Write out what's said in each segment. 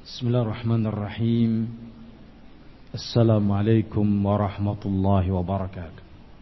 Bismillahirrahmanirrahim. Assalamualaikum warahmatullahi wabarakatuh.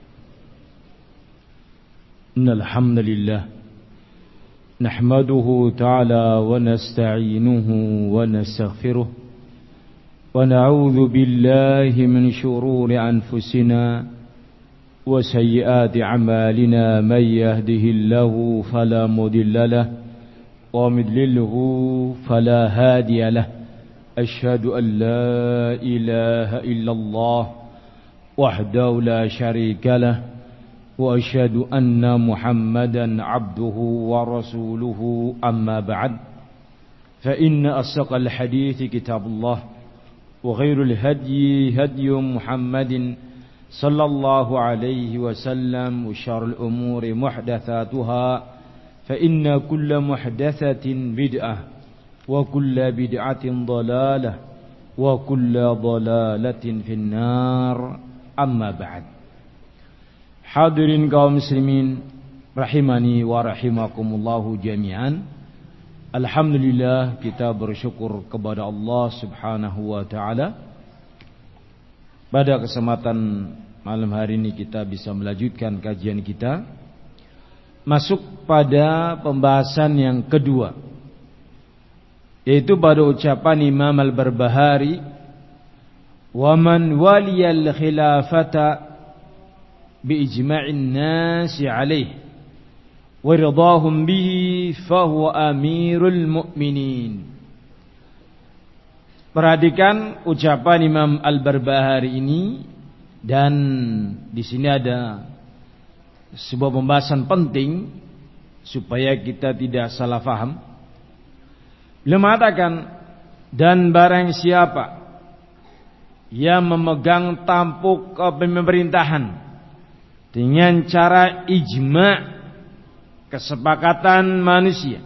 Innal hamdalillah nahmaduhu ta'ala wa nasta'inuhu wa nastaghfiruh wa na'udzu billahi min shururi anfusina wa sayyiati a'malina may yahdihillahu fala mudilla lahu ومن يضلله فلا هادي له أشهد أن لا إله إلا الله وحده لا شريك له وأشهد أن محمدا عبده ورسوله أما بعد فإن أصدق الحديث كتاب الله وخير الهدي هدي محمد صلى الله عليه وسلم وشر الأمور محدثاتها فإن كل محدثة بدعة وكل بدعة ضلالة وكل ضلالة في النار أما بعد. Hadirin kaum muslimin rahimani wa rahimakumullahu jami'an. Alhamdulillah, kita bersyukur kepada Allah Subhanahu wa taala. Pada kesempatan malam hari ini kita bisa melanjutkan kajian kita, masuk pada pembahasan yang kedua, yaitu pada ucapan Imam Al-Barbahari, wa man waliyal khilafata bi ijma'in nasi alaih wa ridahum bihi fahuwa amirul mu'minin. Perhatikan ucapan Imam Al-Barbahari ini, dan di sini ada sebuah pembahasan penting supaya kita tidak salah faham. Beliau mengatakan, dan barang siapa yang memegang tampuk pemerintahan dengan cara ijma', kesepakatan manusia,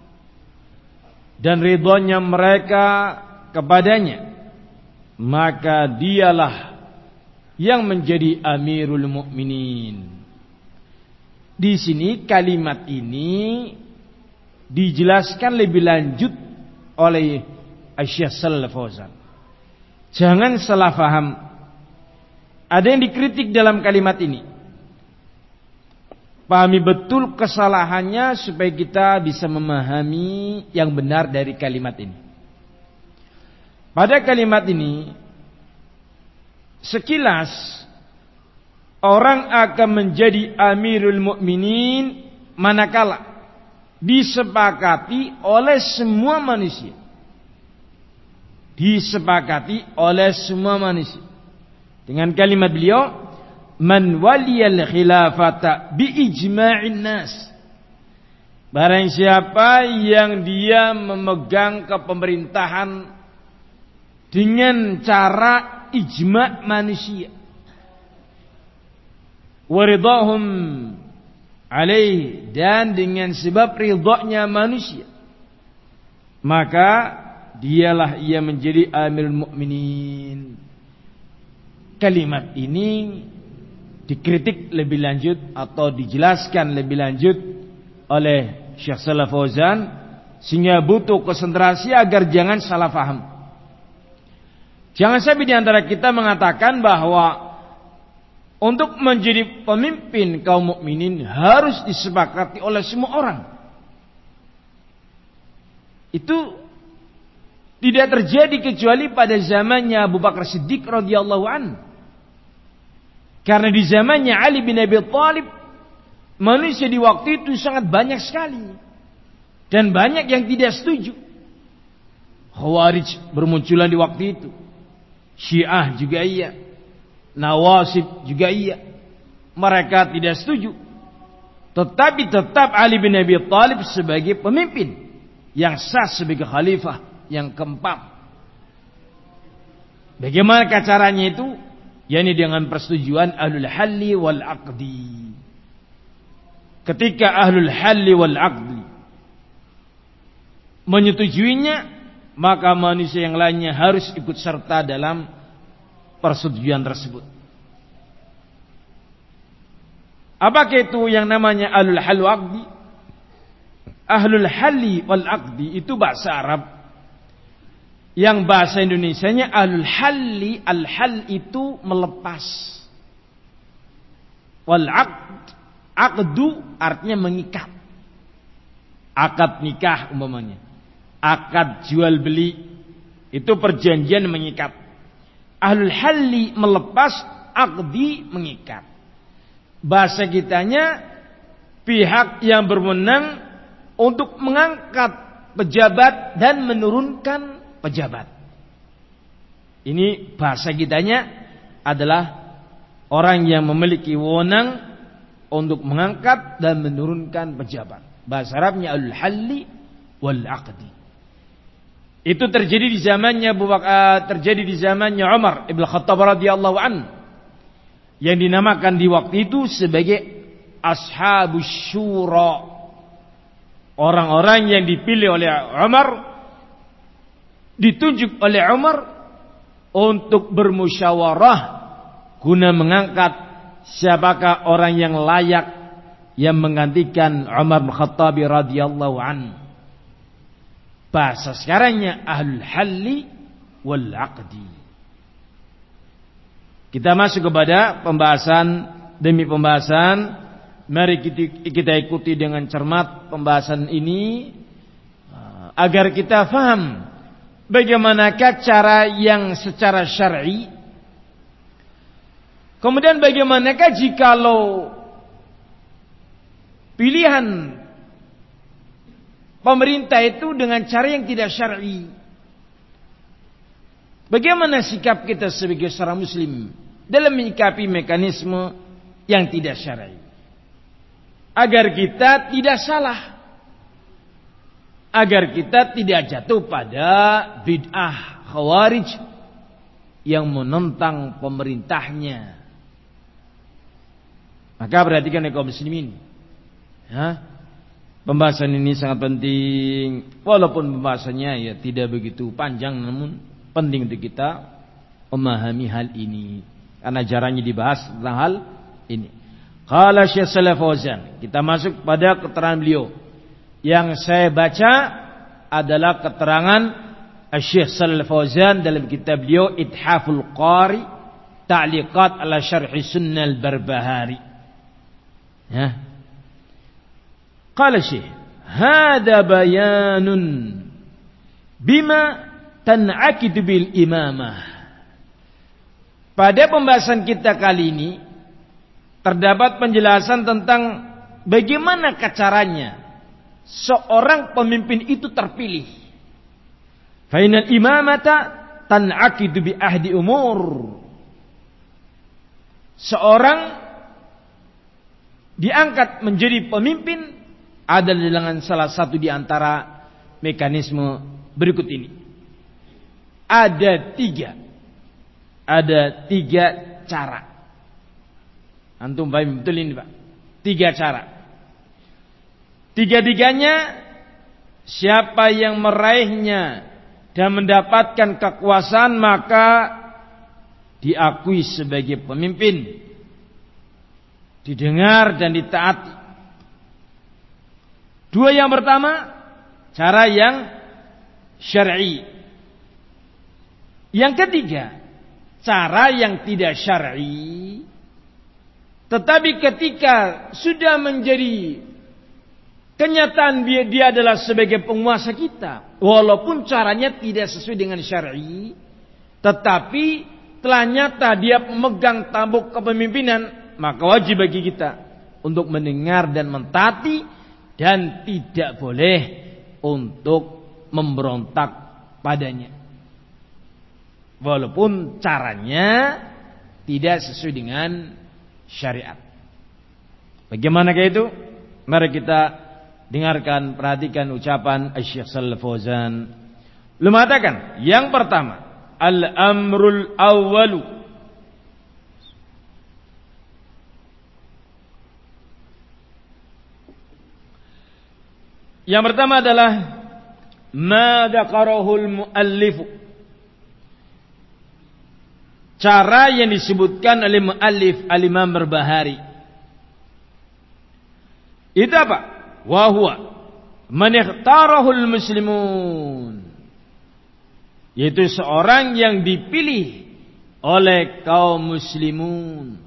dan ridhonya mereka kepadanya, maka dialah yang menjadi amirul mukminin. Di sini kalimat ini dijelaskan lebih lanjut oleh Syekh Shalih Fauzan. Jangan salah faham. Ada yang dikritik dalam kalimat ini. Pahami betul kesalahannya supaya kita bisa memahami yang benar dari kalimat ini. Pada kalimat ini, sekilas orang akan menjadi amirul mukminin manakala disepakati oleh semua manusia. Disepakati oleh semua manusia. Dengan kalimat beliau, man waliyal khilafata bi ijma'in nas. Barang siapa yang dia memegang kepemerintahan dengan cara ijma' manusia, waridahum alaih, dan dengan sebab ridhonya manusia, maka dialah ia menjadi amirul mukminin. Kalimat ini dikritik lebih lanjut atau dijelaskan lebih lanjut oleh Syekh Shalih Fauzan, sehingga butuh konsentrasi agar jangan salah faham. Jangan sampai di antara kita mengatakan bahwa untuk menjadi pemimpin kaum mukminin harus disepakati oleh semua orang. Itu tidak terjadi kecuali pada zamannya Abu Bakar Siddiq radhiyallahu an. Karena di zamannya Ali bin Abi Thalib, manusia di waktu itu sangat banyak sekali, dan banyak yang tidak setuju. Khawarij bermunculan di waktu itu, Syiah juga iya, Nawasib juga iya. Mereka tidak setuju. Tetapi tetap Ali bin Abi Thalib sebagai pemimpin yang sah, sebagai khalifah yang keempat. Bagaimana caranya itu? yakni dengan persetujuan ahlul halli wal aqdi. Ketika ahlul halli wal aqdi menyetujuinya, maka manusia yang lainnya harus ikut serta dalam persetujuan tersebut. Apakah itu yang namanya ahlul halli wal aqdi? Ahlul halli wal aqdi itu bahasa Arab Yang bahasa Indonesianya ahlul halli, al-hal itu melepas. Wal aqdu artinya mengikat. Akad nikah umpamanya. Akad jual beli itu perjanjian mengikat. Ahlul halli melepas, aqdi mengikat. Bahasa kitanya pihak yang berwenang untuk mengangkat pejabat dan menurunkan pejabat. Ini bahasa kitanya adalah orang yang memiliki wewenang untuk mengangkat dan menurunkan pejabat. Bahasa Arabnya al-halli wal aqdi. Itu terjadi di zamannya Umar Ibn Khattab radhiyallahu an, yang dinamakan di waktu itu sebagai ashabus syura. Orang-orang yang dipilih oleh Umar, ditunjuk oleh Umar untuk bermusyawarah guna mengangkat siapakah orang yang layak yang menggantikan Umar bin Khattab radhiyallahu an. Bahasa sekarangnya ahlul halli wal aqdi. Kita masuk kepada pembahasan demi pembahasan. Mari kita ikuti dengan cermat pembahasan ini agar kita faham bagaimanakah cara yang secara syar'i. Kemudian bagaimanakah jikalau pilihan pemerintah itu dengan cara yang tidak syar'i. Bagaimana sikap kita sebagai seorang muslim dalam menyikapi mekanisme yang tidak syar'i, agar kita tidak salah, agar kita tidak jatuh pada bid'ah khawarij yang menentang pemerintahnya. Maka perhatikan kaum muslimin, pembahasan ini sangat penting. Walaupun pembahasannya ya tidak begitu panjang, namun penting untuk kita memahami hal ini karena jarangnya dibahas tentang hal ini. Qala Syekh Shalih Fauzan, kita masuk pada keterangan beliau. Yang saya baca adalah keterangan Syekh Shalih Fauzan dalam kitab beliau Ithaful Qari Ta'liqat ala Syarh Sunnah Al-Barbahari. Ya. Qala Syekh, hada bayanun bima tan'akidu bil imamah. Pada pembahasan kita kali ini terdapat penjelasan tentang bagaimana caranya seorang pemimpin itu terpilih. Fa inal imamata tan'akidu bi ahdi umur. Seorang diangkat menjadi pemimpin adalah dengan salah satu di antara mekanisme berikut ini. Ada tiga cara. Antum paham betul ini, Pak? 3 cara. 3-tiganya siapa yang meraihnya dan mendapatkan kekuasaan maka diakui sebagai pemimpin, didengar dan ditaati. 2 yang pertama, cara yang syar'i. Yang ketiga, cara yang tidak syar'i. Tetapi ketika sudah menjadi kenyataan dia adalah sebagai penguasa kita, walaupun caranya tidak sesuai dengan syar'i, tetapi telah nyata dia memegang tampuk kepemimpinan, maka wajib bagi kita untuk mendengar dan mentaati dan tidak boleh untuk memberontak padanya. Walaupun caranya tidak sesuai dengan syariat. Bagaimanakah itu? Mari kita dengarkan, perhatikan ucapan Syekh Shalih Fauzan. Beliau mengatakan, yang pertama, al-amrul awwalu, yang pertama adalah ma dzakarahul muallifu, cara yang disebutkan oleh muallif al-Imam Barbahari. Itu apa? Wa huwa man ikhtarahul muslimun, yaitu seorang yang dipilih oleh kaum muslimun.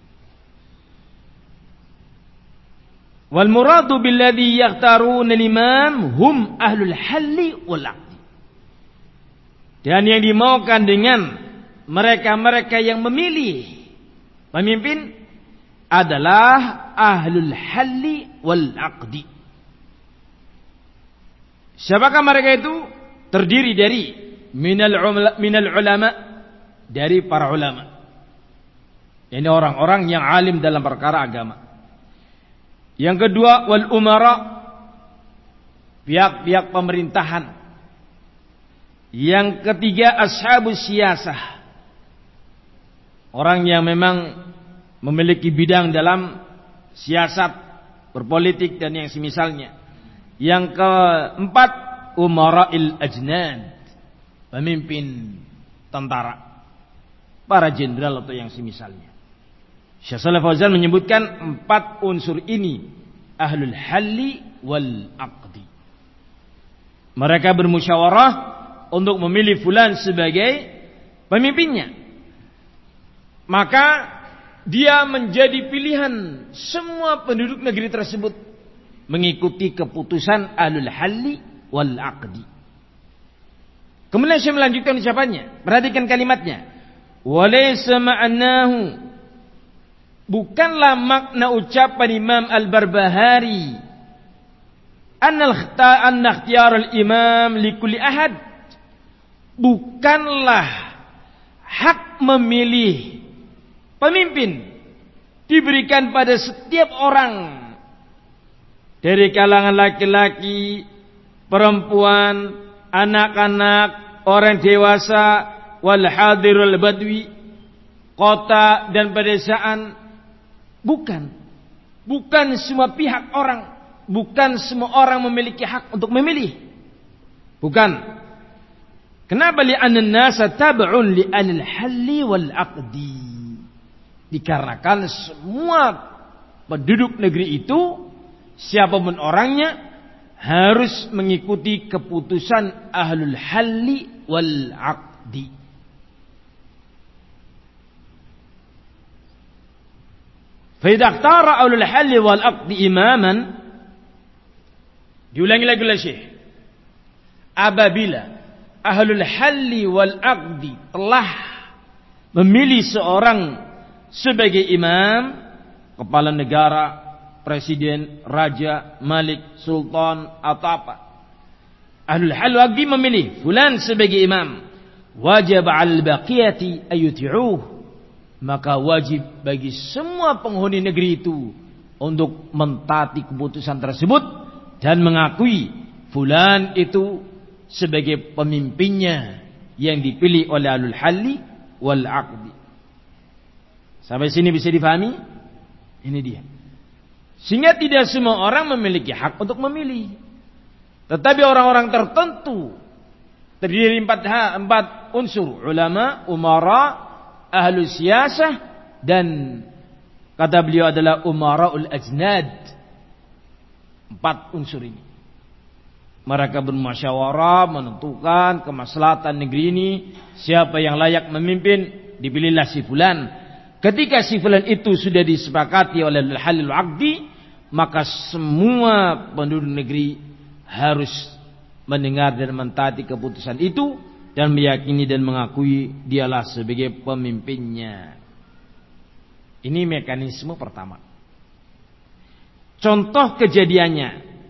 Wal muradu billadhi yakhtaruna al-imam hum ahlul halli wal aqdi. Dan yang dimaukan dengan mereka-mereka yang memilih pemimpin adalah ahlul halli wal aqdi. Siapakah mereka itu? Terdiri dari minal ulama, dari para ulama. Ini orang-orang yang alim dalam perkara agama. Yang kedua, wal umara, pihak-pihak pemerintahan. Yang ketiga, ashabus siyasah, orang yang memang memiliki bidang dalam siasat, berpolitik dan yang semisalnya. Yang keempat, umara'il ajnad, pemimpin tentara, para jenderal atau yang semisalnya. Syekh Shalih Fauzan menyebutkan 4 unsur ini ahlul halli wal aqdi. Mereka bermusyawarah untuk memilih fulan sebagai pemimpinnya. Maka dia menjadi pilihan semua penduduk negeri tersebut mengikuti keputusan ahlul halli wal aqdi. Kemudian saya melanjutkan ucapannya. Perhatikan kalimatnya. Walaysa ma'nahu, bukanlah makna ucapan Imam Al-Barbahari anna ikhtiyar al-imam likulli ahad, bukanlah hak memilih pemimpin diberikan pada setiap orang dari kalangan laki-laki, perempuan, anak-anak, orang dewasa, wal hadirul badwi, kota dan pedesaan. Bukan semua pihak orang, bukan semua orang memiliki hak untuk memilih. Bukan. Kenapa? Li'anna an-nasa tab'un li al-halli wal aqdi. Dikarenakan semua penduduk negeri itu, siapapun orangnya, harus mengikuti keputusan ahlul halli wal aqdi. Faidah tara ahlul halli wal aqdi imaman, diulangi lagi oleh Syekh, apabila ahlul halli wal aqdi telah memilih seorang sebagai imam, kepala negara, presiden, raja, malik, sultan atau apa, ahlul halli wal aqdi memilih fulan sebagai imam, wajib al baqiyati ayuti'uh, maka wajib bagi semua penghuni negeri itu untuk mentaati keputusan tersebut dan mengakui fulan itu sebagai pemimpinnya yang dipilih oleh ahlul halli wal aqdi. Sampai sini bisa difahami? Ini dia. Sehingga tidak semua orang memiliki hak untuk memilih. Tetapi orang-orang tertentu terdiri dari 4 unsur: ulama, umara, ahlu siyasah, dan kata beliau adalah umara'ul ajnad. 4 unsur ini. Mereka bermusyawarah menentukan kemaslahatan negeri ini, siapa yang layak memimpin, dipilihlah si fulan. Ketika si fulan itu sudah disepakati oleh al-halil aqdi, maka semua penduduk negeri harus mendengar dan mentaati keputusan itu dan meyakini dan mengakui dialah sebagai pemimpinnya. Ini mekanisme pertama. Contoh kejadiannya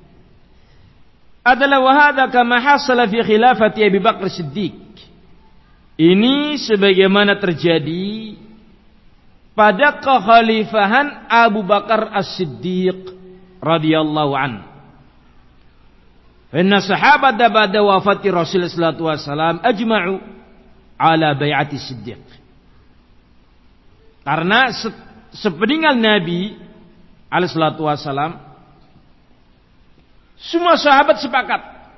adalah wahada kama hasala fi khilafati Abi Bakar Siddiq. Ini sebagaimana terjadi pada kekhalifahan Abu Bakar As-Siddiq radhiyallahu anhu. Inna sahabat ba'da wafati Rasulullah sallallahu alaihi wasallam ajma'u ala bai'ati Siddiq. Karena sepeninggal Nabi alaihi salatu wasallam, semua sahabat sepakat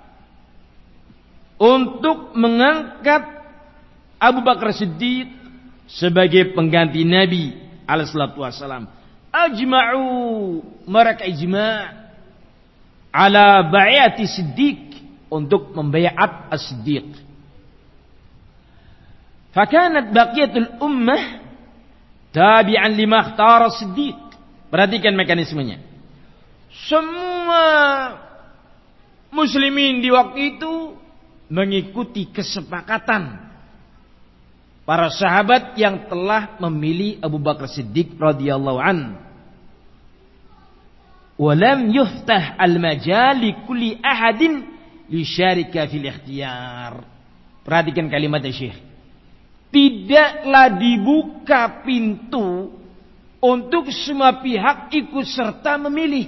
untuk mengangkat Abu Bakar Siddiq sebagai pengganti Nabi alaihi salatu wasallam. Ajma'u, mereka ijma' ala bai'ati Siddiq, untuk membaiat As-Siddiq. Fakanat baqiyatul ummah tabi'an lima ikhtara Siddiq. Perhatikan mekanismenya. Semua muslimin di waktu itu mengikuti kesepakatan para sahabat yang telah memilih Abu Bakar Siddiq radhiyallahu an. Walam yuftah al-majal li kulli ahadin lisharika fil ikhtiyar. Perhatikan kalimatnya Syekh. Tidaklah dibuka pintu untuk semua pihak ikut serta memilih.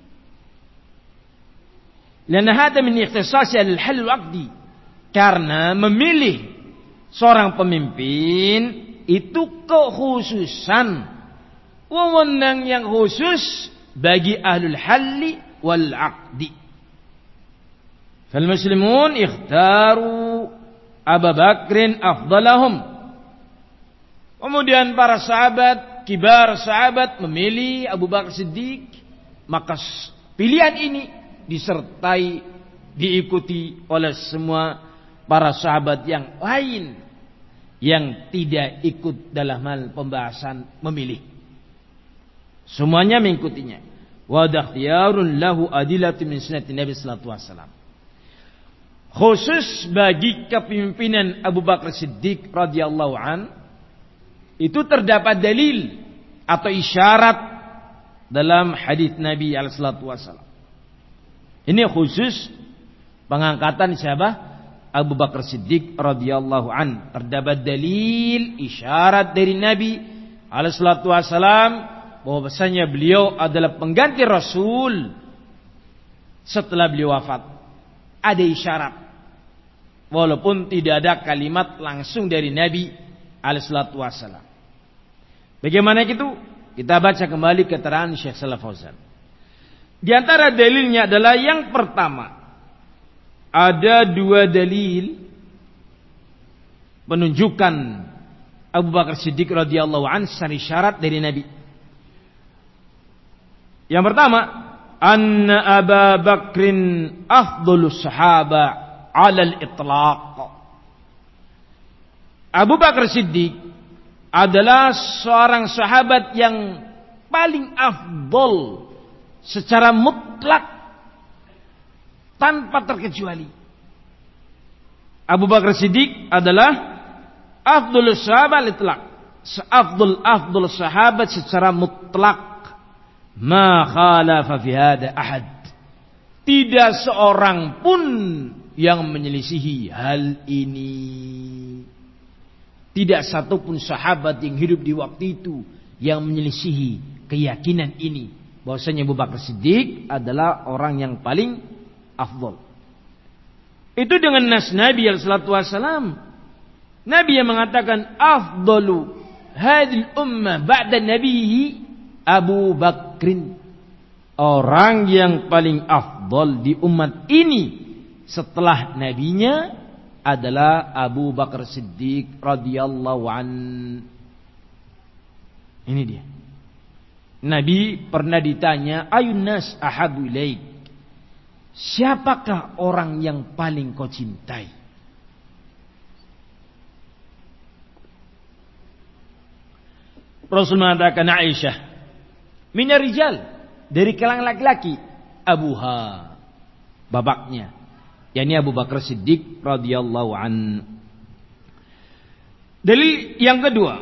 Lana hada min ikhtisasi al-hal al-aqdi. Karena memilih seorang pemimpin itu kekhususan, wewenang yang khusus bagi ahlul halli wal aqdi. Fal muslimun ikhtaru Abu Bakrin afdalahum. Kemudian para sahabat, kibar sahabat memilih Abu Bakar Siddiq. Maka pilihan ini disertai, diikuti oleh semua para sahabat yang lain yang tidak ikut dalam hal pembahasan memilih. Semuanya mengikutinya. Wa dakhtiyarun lahu adilatu min sunnati Nabi sallallahu alaihi wasallam. Khusus bagi kepemimpinan Abu Bakar Siddiq radhiyallahu an, itu terdapat dalil atau isyarat dalam hadis Nabi alaihi wasallam. Ini khusus pengangkatan siapa? Abu Bakar Siddiq radhiyallahu an. Terdapat dalil isyarat dari Nabi alaihi wasallam bahwasanya beliau adalah pengganti Rasul setelah beliau wafat. Ada isyarat, walaupun tidak ada kalimat langsung dari Nabi alaihissalatu wassalam. Bagaimana itu? Kita baca kembali keterangan Syekh Shalih Fauzan. Di antara dalilnya adalah yang pertama, ada dua dalil penunjukan Abu Bakar Siddiq radhiyallahu anhu secara isyarat dari Nabi. Yang pertama, anna Abu Bakrin afdhalus sahaba 'ala al-itlaq. Abu Bakar Siddiq adalah seorang sahabat yang paling afdol secara mutlak tanpa terkecuali. Abu Bakar Siddiq adalah afdhalus sahabat itlaq, afdal sahabat secara mutlak. Ma khalafa fi hada ahad. Tidak seorang pun yang menyelisihi hal ini. Tidak satupun sahabat yang hidup di waktu itu yang menyelisihi keyakinan ini, bahwasanya Abu Bakar Siddiq adalah orang yang paling afdal. Itu dengan nas Nabi sallallahu alaihi wasallam. Nabi yang mengatakan afdalu hadhil ummah ba'da nabiyhi Abu Bakrin. Orang yang paling afdal di umat ini setelah nabinya adalah Abu Bakar Siddiq radhiyallahu an. Ini dia. Nabi pernah ditanya, ayun nas ahabu ilaik? Siapakah orang yang paling kau cintai? Rasul mengatakan Aisyah. Minar rijal, dari kalangan laki-laki. Abuha, bapaknya, yakni Abu Bakar Siddiq radhiyallahu an. Dalil yang kedua,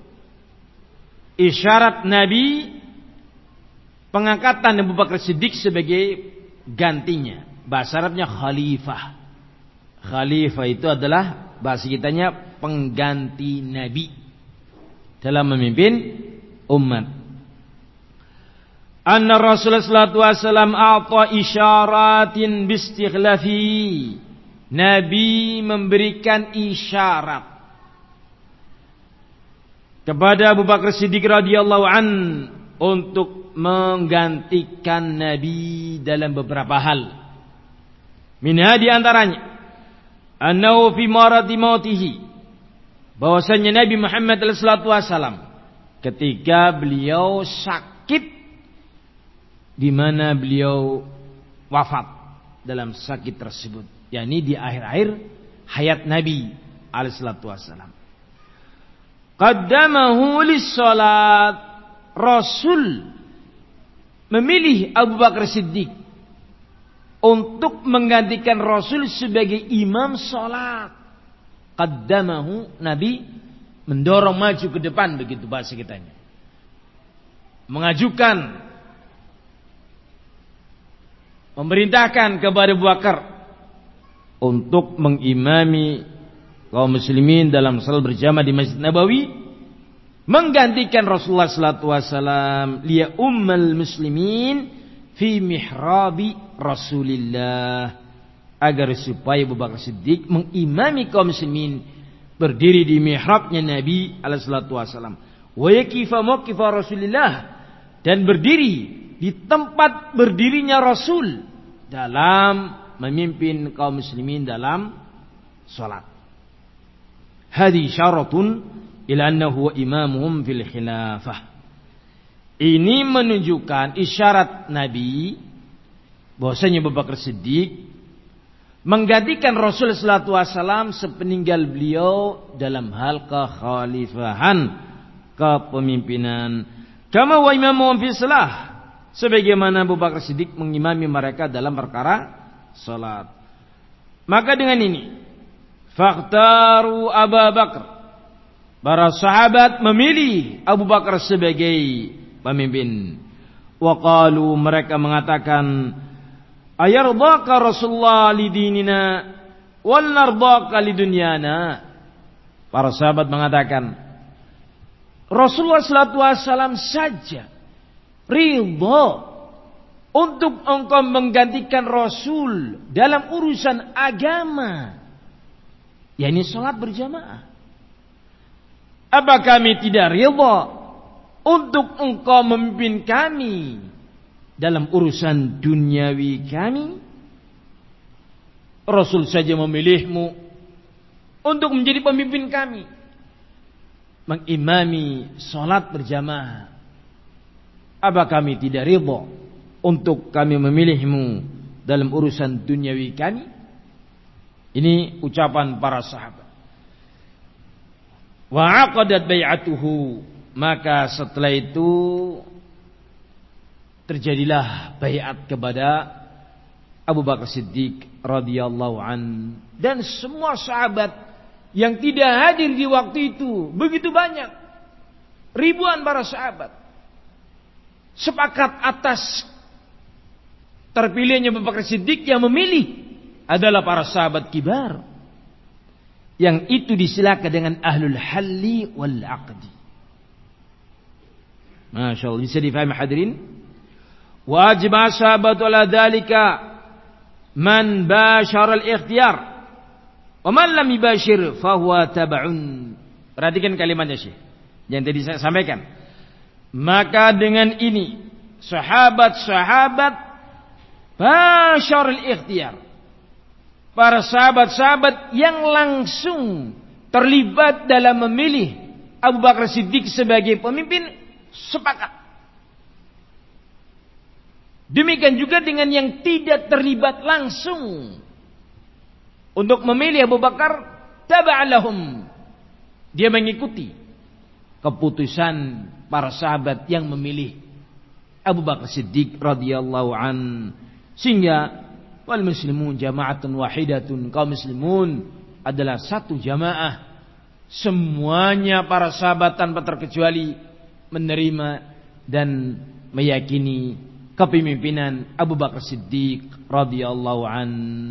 isyarat Nabi pengangkatan Abu Bakar Siddiq sebagai gantinya. Bahasa Arabnya khalifah. Khalifah itu adalah bahasa kitanya pengganti Nabi dalam memimpin umat. Anna Rasulullah sallallahu alaihi wasallam a'ta isyaratin bistighlafi. Nabi memberikan isyarat kepada Abu Bakar Siddiq radhiyallahu an untuk menggantikan Nabi dalam beberapa hal. Minha di antaranya annahu fi maradi mautihi, bahwasanya Nabi Muhammad sallallahu alaihi wasallam ketika beliau sakit, di mana beliau wafat dalam sakit tersebut, yakni di akhir-akhir hayat Nabi alaihissalatu wassalam. qaddamahu lis-shalat. Rasul memilih Abu Bakar Siddiq untuk menggantikan Rasul sebagai imam salat. Qaddamahu, Nabi mendorong maju ke depan, begitu bahasa kitanya. Mengajukan, memerintahkan kepada Abu Bakar untuk mengimami kaum muslimin dalam salat berjamaah di Masjid Nabawi, menggantikan Rasulullah sallallahu alaihi wasallam liya ummal muslimin fi mihrabi Rasulillah, agar supaya Abu Bakar Siddiq mengimami kaum muslimin berdiri di mihrabnya Nabi alaihi salatu wasallam, wa yakifa mawqifa Rasulillah, dan berdiri di tempat berdirinya Rasul dalam memimpin kaum muslimin dalam salat. Hadi syaratun ila annahu imamuhum fil khilafah. Ini menunjukkan isyarat Nabi bahwasanya Abu Bakar Siddiq menggantikan Rasul sallallahu alaihi wasallam sepeninggal beliau dalam hal kekhalifahan, kepemimpinan. Kama wa imamuhum fi shalah, sebagaimana Abu Bakar Siddiq mengimami mereka dalam perkara salat. Maka dengan ini fakhtaru Abu Bakar, para sahabat memilih Abu Bakar sebagai pemimpin. Wa qalu, mereka mengatakan, ayardaka Rasulullah lidinina wal nardaka lidunyana. Para sahabat mengatakan, Rasulullah sallallahu alaihi wasallam saja ridha untuk engkau menggantikan Rasul dalam urusan agama, yakni salat berjamaah. Apa kami tidak ridha untuk engkau memimpin kami dalam urusan duniawi kami? Rasul saja memilihmu untuk menjadi pemimpin kami, mengimami salat berjamaah. Apa kami tidak ridha untuk kami memilihmu dalam urusan duniawi kami? Ini ucapan para sahabat. Wa aqadat bai'atuhu, maka setelah itu terjadilah baiat kepada Abu Bakar Siddiq radhiyallahu an, dan semua sahabat yang tidak hadir di waktu itu begitu banyak, ribuan para sahabat sepakat atas terpilihnya Abu Bakar Siddiq. Yang memilih adalah para sahabat kibar, yang itu disilakan dengan ahlul halli wal aqdi. Masya Allah, bisa difahami hadirin. Wajib sahabat ala dalika man bashar al-ikhtiyar wa man lam yubashir fahuwa tab'un. Perhatikan kalimatnya Syekh yang tadi saya sampaikan. Maka dengan ini sahabat-sahabat bashar al-ikhtiyar, para sahabat-sahabat yang langsung terlibat dalam memilih Abu Bakar Siddiq sebagai pemimpin, sepakat. Demikian juga dengan yang tidak terlibat langsung untuk memilih Abu Bakar, taba'alahum, dia mengikuti keputusan para sahabat yang memilih Abu Bakar Siddiq radhiyallahu an. Sehingga wal muslimun jama'atun wahidatun, kaum muslimun adalah satu jamaah. Semuanya para sahabat tanpa terkecuali menerima dan meyakini kepemimpinan Abu Bakar Siddiq radhiyallahu an.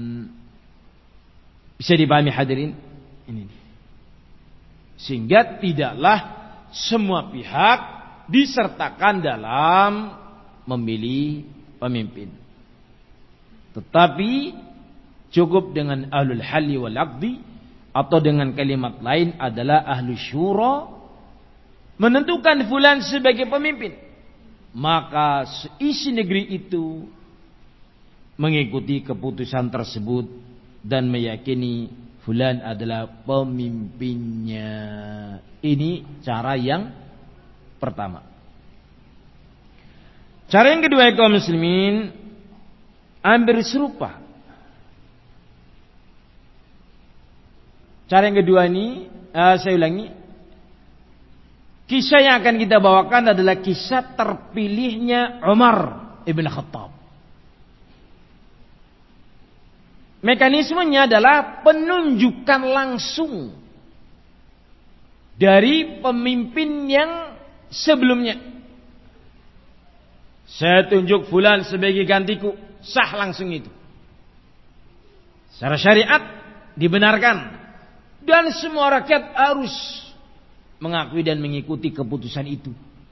Bisa dipahami hadirin? Ini. Sehingga tidaklah semua pihak disertakan dalam memilih pemimpin, tetapi cukup dengan ahlul halli wal aqdi, atau dengan kalimat lain adalah ahlus syura, menentukan fulan sebagai pemimpin. Maka seisi negeri itu mengikuti keputusan tersebut dan meyakini fulan adalah pemimpinnya. Ini cara yang pertama. Cara yang kedua, kaum muslimin, hampir serupa. Cara yang kedua ini, saya ulangi, Kisah yang akan kita bawakan adalah kisah terpilihnya Umar ibn Khattab. Mekanismenya adalah penunjukan langsung dari pemimpin yang sebelumnya. Saya tunjuk fulan sebagai gantiku, sah langsung itu. Secara syariat dibenarkan dan semua rakyat harus mengakui dan mengikuti keputusan itu.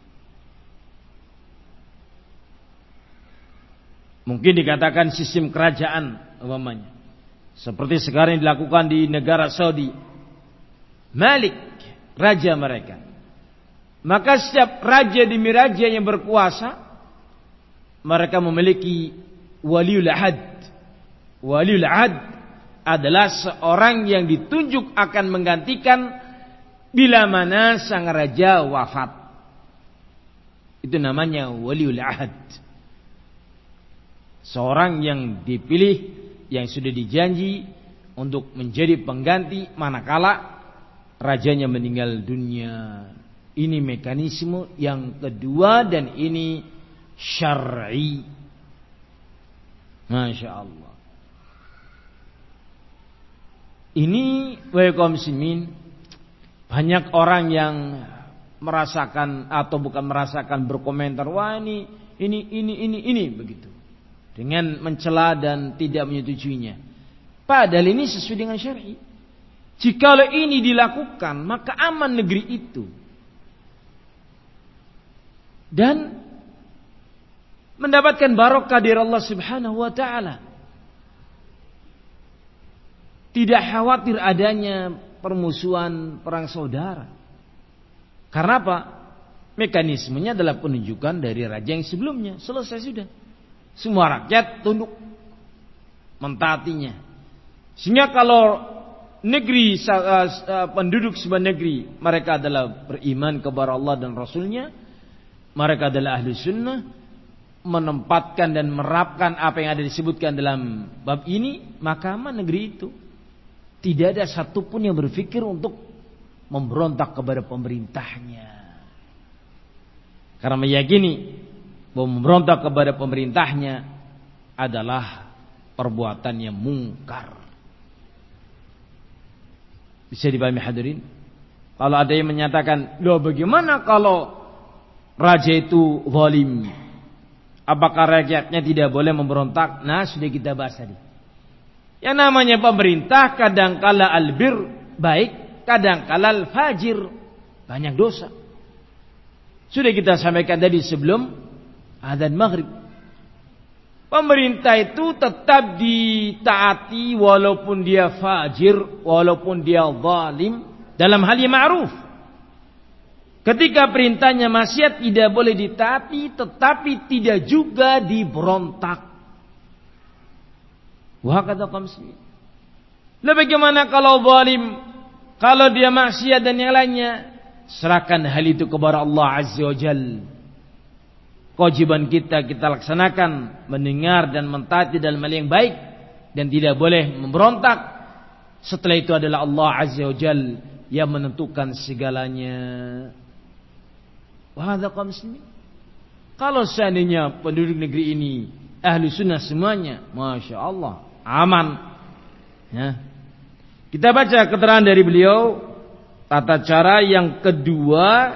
Mungkin dikatakan sistem kerajaan umpamanya. Seperti sekarang yang dilakukan di negara Saudi. Malik, raja mereka. Maka setiap raja demi raja yang berkuasa, mereka memiliki waliul ahad. Waliul ahad adalah seorang yang ditunjuk akan menggantikan bila mana sang raja wafat. Itu namanya waliul ahad. Seorang yang dipilih, yang sudah dijanji untuk menjadi pengganti manakala rajanya meninggal dunia. Ini mekanisme yang kedua dan ini syar'i. Masya Allah. Ini wahai kaum muslimin, banyak orang yang merasakan atau bukan merasakan, berkomentar, wah ini begitu. Dengan mencela dan tidak menyetujuinya. Padahal ini sesuai dengan syar'i. Jikalau ini dilakukan, maka aman negeri itu. Dan mendapatkan barokah dari Allah Subhanahu wa taala. Tidak khawatir adanya permusuhan, perang saudara. Karena apa? Mekanismenya adalah penunjukan dari raja yang sebelumnya. Selesai sudah. Semua rakyat tunduk mentaatinya. Sehingga kalau negeri, penduduk sebuah negeri, mereka adalah beriman kepada Allah dan Rasulnya, mereka adalah ahli sunnah, menempatkan dan menerapkan apa yang ada disebutkan dalam bab ini, maka aman negeri itu. Tidak ada satupun yang berpikir untuk memberontak kepada pemerintahnya. Karena meyakini bahwa memberontak kepada pemerintahnya adalah perbuatan yang mungkar. Bisa dipahami hadirin? Kalau ada yang menyatakan, loh bagaimana kalau raja itu zalim? Apakah rakyatnya tidak boleh memberontak? Nah, sudah kita bahas tadi. Yang namanya pemerintah kadangkala albir baik, kadangkala al-fajir banyak dosa. Sudah kita sampaikan tadi sebelum adzan maghrib. Pemerintah itu tetap ditaati walaupun dia fajir, walaupun dia zalim dalam hal yang ma'ruf. Ketika perintahnya maksiat tidak boleh ditaati, tetapi tidak juga diberontak. Wah kata kaum muslimin. Lah bagaimana kalau zalim, kalau dia maksiat dan yang lainnya? Serahkan hal itu kepada Allah Azza wa Jalla. Kewajiban kita laksanakan, mendengar dan mentaati dalam hal yang baik dan tidak boleh memberontak. Setelah itu adalah Allah Azza wa Jalla yang menentukan segalanya. Wah ada kaum muslimin. Kalau seandainya penduduk negeri ini ahli sunnah semuanya, masya Allah, aman. Ya. Kita baca keterangan dari beliau, tata cara yang kedua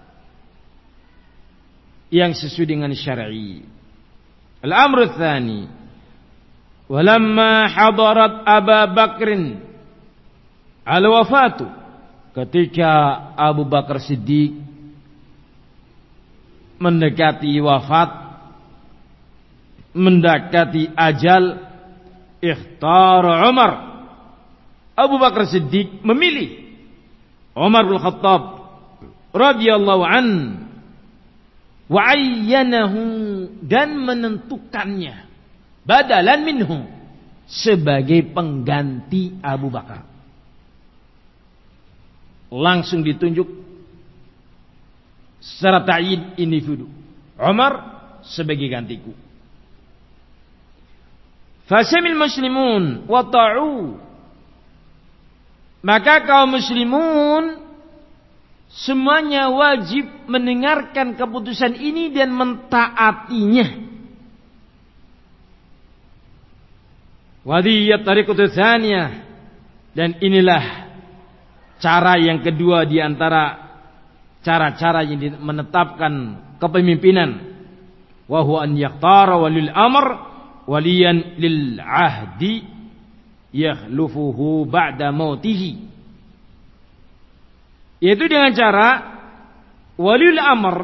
yang sesuai dengan syar'i. Al-amru tsani, walamma hadarat Abu Bakrin al-wafatu, ketika Abu Bakar Siddiq mendekati wafat, mendekati ajal, ikhtar Umar, Abu Bakar Siddiq memilih Umar bin Khattab radhiyallahu an wa ayyanahu, dan menentukannya badalan minhu, sebagai pengganti Abu Bakar. Langsung ditunjuk secara ta'yin individu, Umar sebagai gantiku. Fasamil muslimun wa ta'u, maka kaum muslimun semuanya wajib mendengarkan keputusan ini dan mentaatinya. Wadiyat tariqatu tsaniyah, dan inilah cara yang kedua di antara cara-cara yang menetapkan kepemimpinan, wa huwa an yakhtara walil amr waliyan lil ahdi yakhlufuhu ba'da mautihi, yaitu dengan cara waliul amr,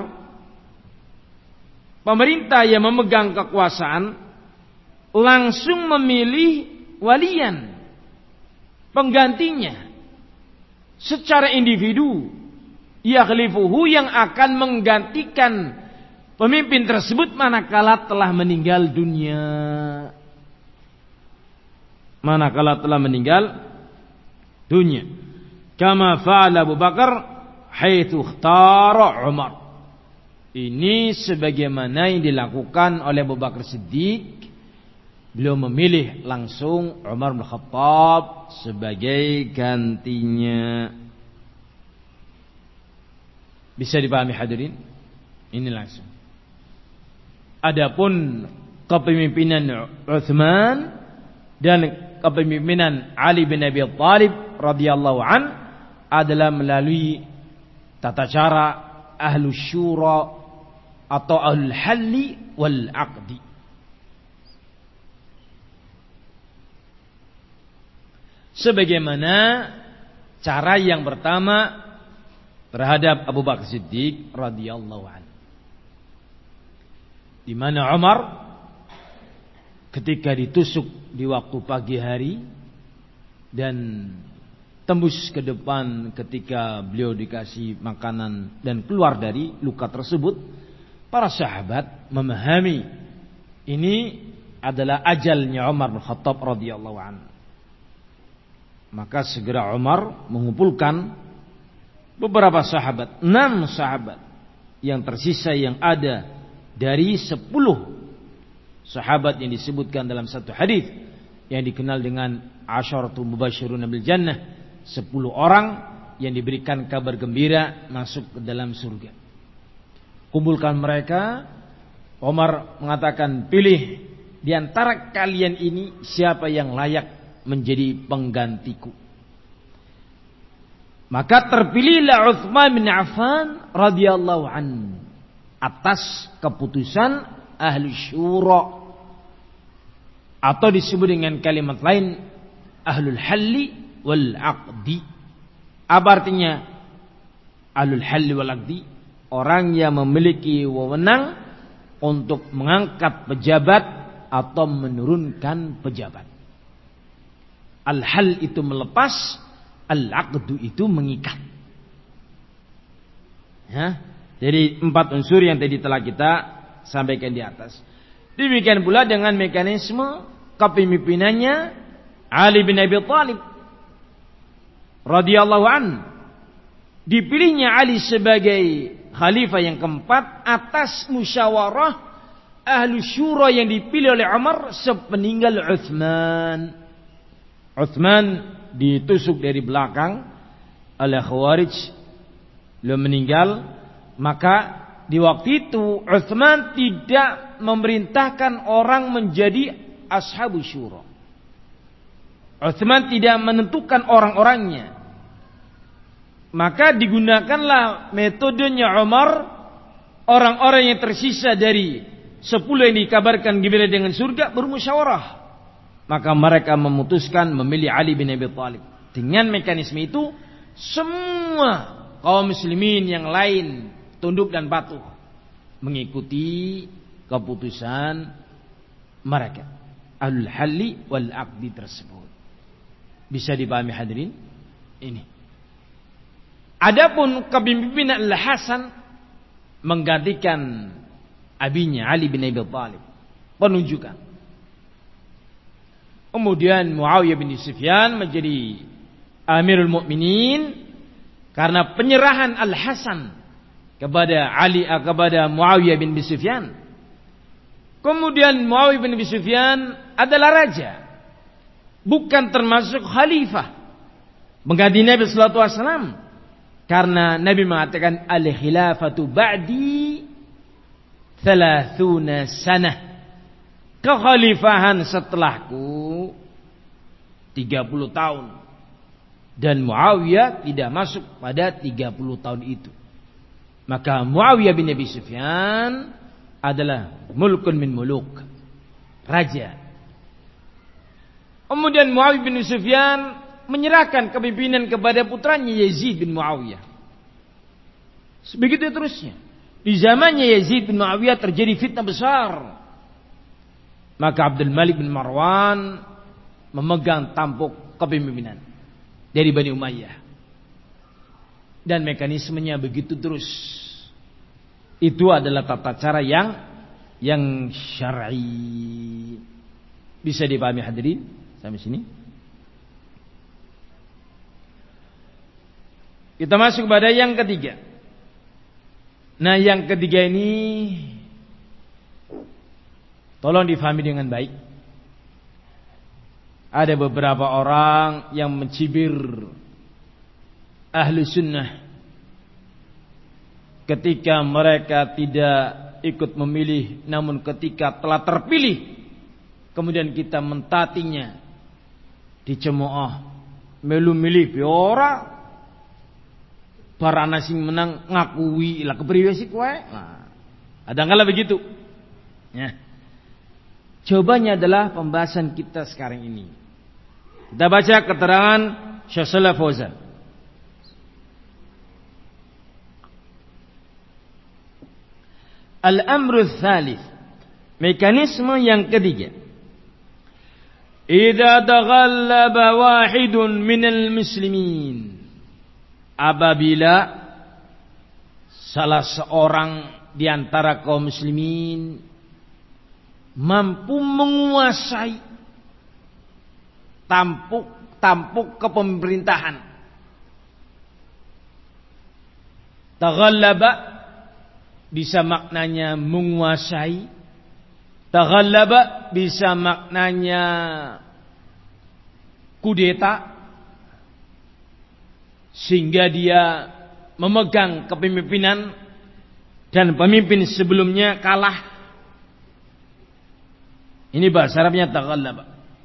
pemerintah yang memegang kekuasaan, langsung memilih walian, penggantinya secara individu, yakhlifuhu, yang akan menggantikan pemimpin tersebut manakala telah meninggal dunia. Manakala telah meninggal dunia. Kama fa'ala Abu Bakar haitsu ikhtara Umar. Ini sebagaimana yang dilakukan oleh Abu Bakar Siddiq. Beliau memilih langsung Umar bin Khattab sebagai gantinya. Bisa dipahami hadirin? Ini langsung. Adapun kepemimpinan Utsman dan kepemimpinan Ali bin Abi Thalib radhiyallahu an adalah melalui tata cara ahlus syura atau ahlul halli wal aqdi. Sebagaimana cara yang pertama terhadap Abu Bakar Siddiq radhiyallahu anhu, di mana Umar ketika ditusuk di waktu pagi hari dan tembus ke depan ketika beliau dikasih makanan dan keluar dari luka tersebut, para sahabat memahami ini adalah ajalnya Umar bin Khattab radhiyallahu anhu. Maka segera Umar mengumpulkan beberapa sahabat, 6 sahabat yang tersisa yang ada dari 10 sahabat yang disebutkan dalam satu hadis yang dikenal dengan Asyaratul Mubashshiruna bil Jannah, 10 orang yang diberikan kabar gembira masuk ke dalam surga. Kumpulkan mereka. Umar mengatakan, pilih di antara kalian ini siapa yang layak menjadi penggantiku. Maka terpilihlah Utsman bin Affan radhiyallahu an atas keputusan ahli syura, atau disebut dengan kalimat lain ahlul halli wal aqdi. Apa artinya ahlul halli wal aqdi? Orang yang memiliki wewenang untuk mengangkat pejabat atau menurunkan pejabat. Al-hal itu melepas, al-aqdu itu mengikat. Ya, jadi 4 unsur yang tadi telah kita sampaikan di atas. Demikian pula dengan mekanisme kepemimpinannya Ali bin Abi Thalib radhiyallahu an. Dipilihnya Ali sebagai khalifah yang keempat atas musyawarah ahlu syura yang dipilih oleh Umar sepeninggal Utsman. Utsman ditusuk dari belakang oleh Khawarij, beliau meninggal. Maka di waktu itu Utsman tidak memerintahkan orang menjadi ashabu syura. Utsman tidak menentukan orang-orangnya. Maka digunakanlah metodenya Umar. Orang-orang yang tersisa dari 10 yang dikabarkan gembira dengan surga bermusyawarah. Maka mereka memutuskan memilih Ali bin Abi Thalib. Dengan mekanisme itu semua kaum muslimin yang lain tunduk dan patuh mengikuti keputusan mereka, ahlul halli wal aqdi tersebut. Bisa dipahami hadirin? Ini. Adapun kepemimpinan Al-Hasan menggantikan abinya Ali bin Abi Thalib, penunjukan. Kemudian Muawiyah bin Sufyan menjadi Amirul Mukminin karena penyerahan Al-Hasan kepada Muawiyah bin Sufyan. Kemudian Muawiyah bin Sufyan adalah raja, bukan termasuk khalifah, mengganti Nabi sallallahu alaihi wasallam. Karena Nabi mengatakan al-khilafatu ba'di 30 sanah. Kekhalifahan setelahku 30 tahun. Dan Muawiyah tidak masuk pada 30 tahun itu. Maka Muawiyah bin Abi Sufyan adalah mulkun min muluk, raja. Kemudian Muawiyah bin Sufyan menyerahkan kepemimpinan kepada putranya Yazid bin Muawiyah. Begitu terusnya. Di zamannya Yazid bin Muawiyah terjadi fitnah besar. Maka Abdul Malik bin Marwan memegang tampuk kepemimpinan dari Bani Umayyah. Dan mekanismenya begitu terus. Itu adalah tata cara yang syar'i. Bisa dipahami hadirin sampai sini? Kita masuk pada yang ketiga. Nah, yang ketiga ini tolong difahami dengan baik. Ada beberapa orang yang mencibir ahlu sunnah ketika mereka tidak ikut memilih, namun ketika telah terpilih kemudian kita mentatinya dicemooh melu milih biora para nasi menang ngakui lah kepriwe sih kowe. Nah, kadang-kala begitu. Ya. Jawabannya adalah pembahasan kita sekarang ini. Kita baca keterangan Syekh Shalih Fauzan. Al-amru tsalits, mekanisme yang ketiga. Idza taghallaba wahidun minal muslimin, apabila salah seorang di antara kaum muslimin mampu menguasai tampuk kepemerintahan. Taghallaba bisa maknanya menguasai. Taghallaba bisa maknanya kudeta, sehingga dia memegang kepemimpinan dan pemimpin sebelumnya kalah. Ini bahasa Arabnya taghallaba.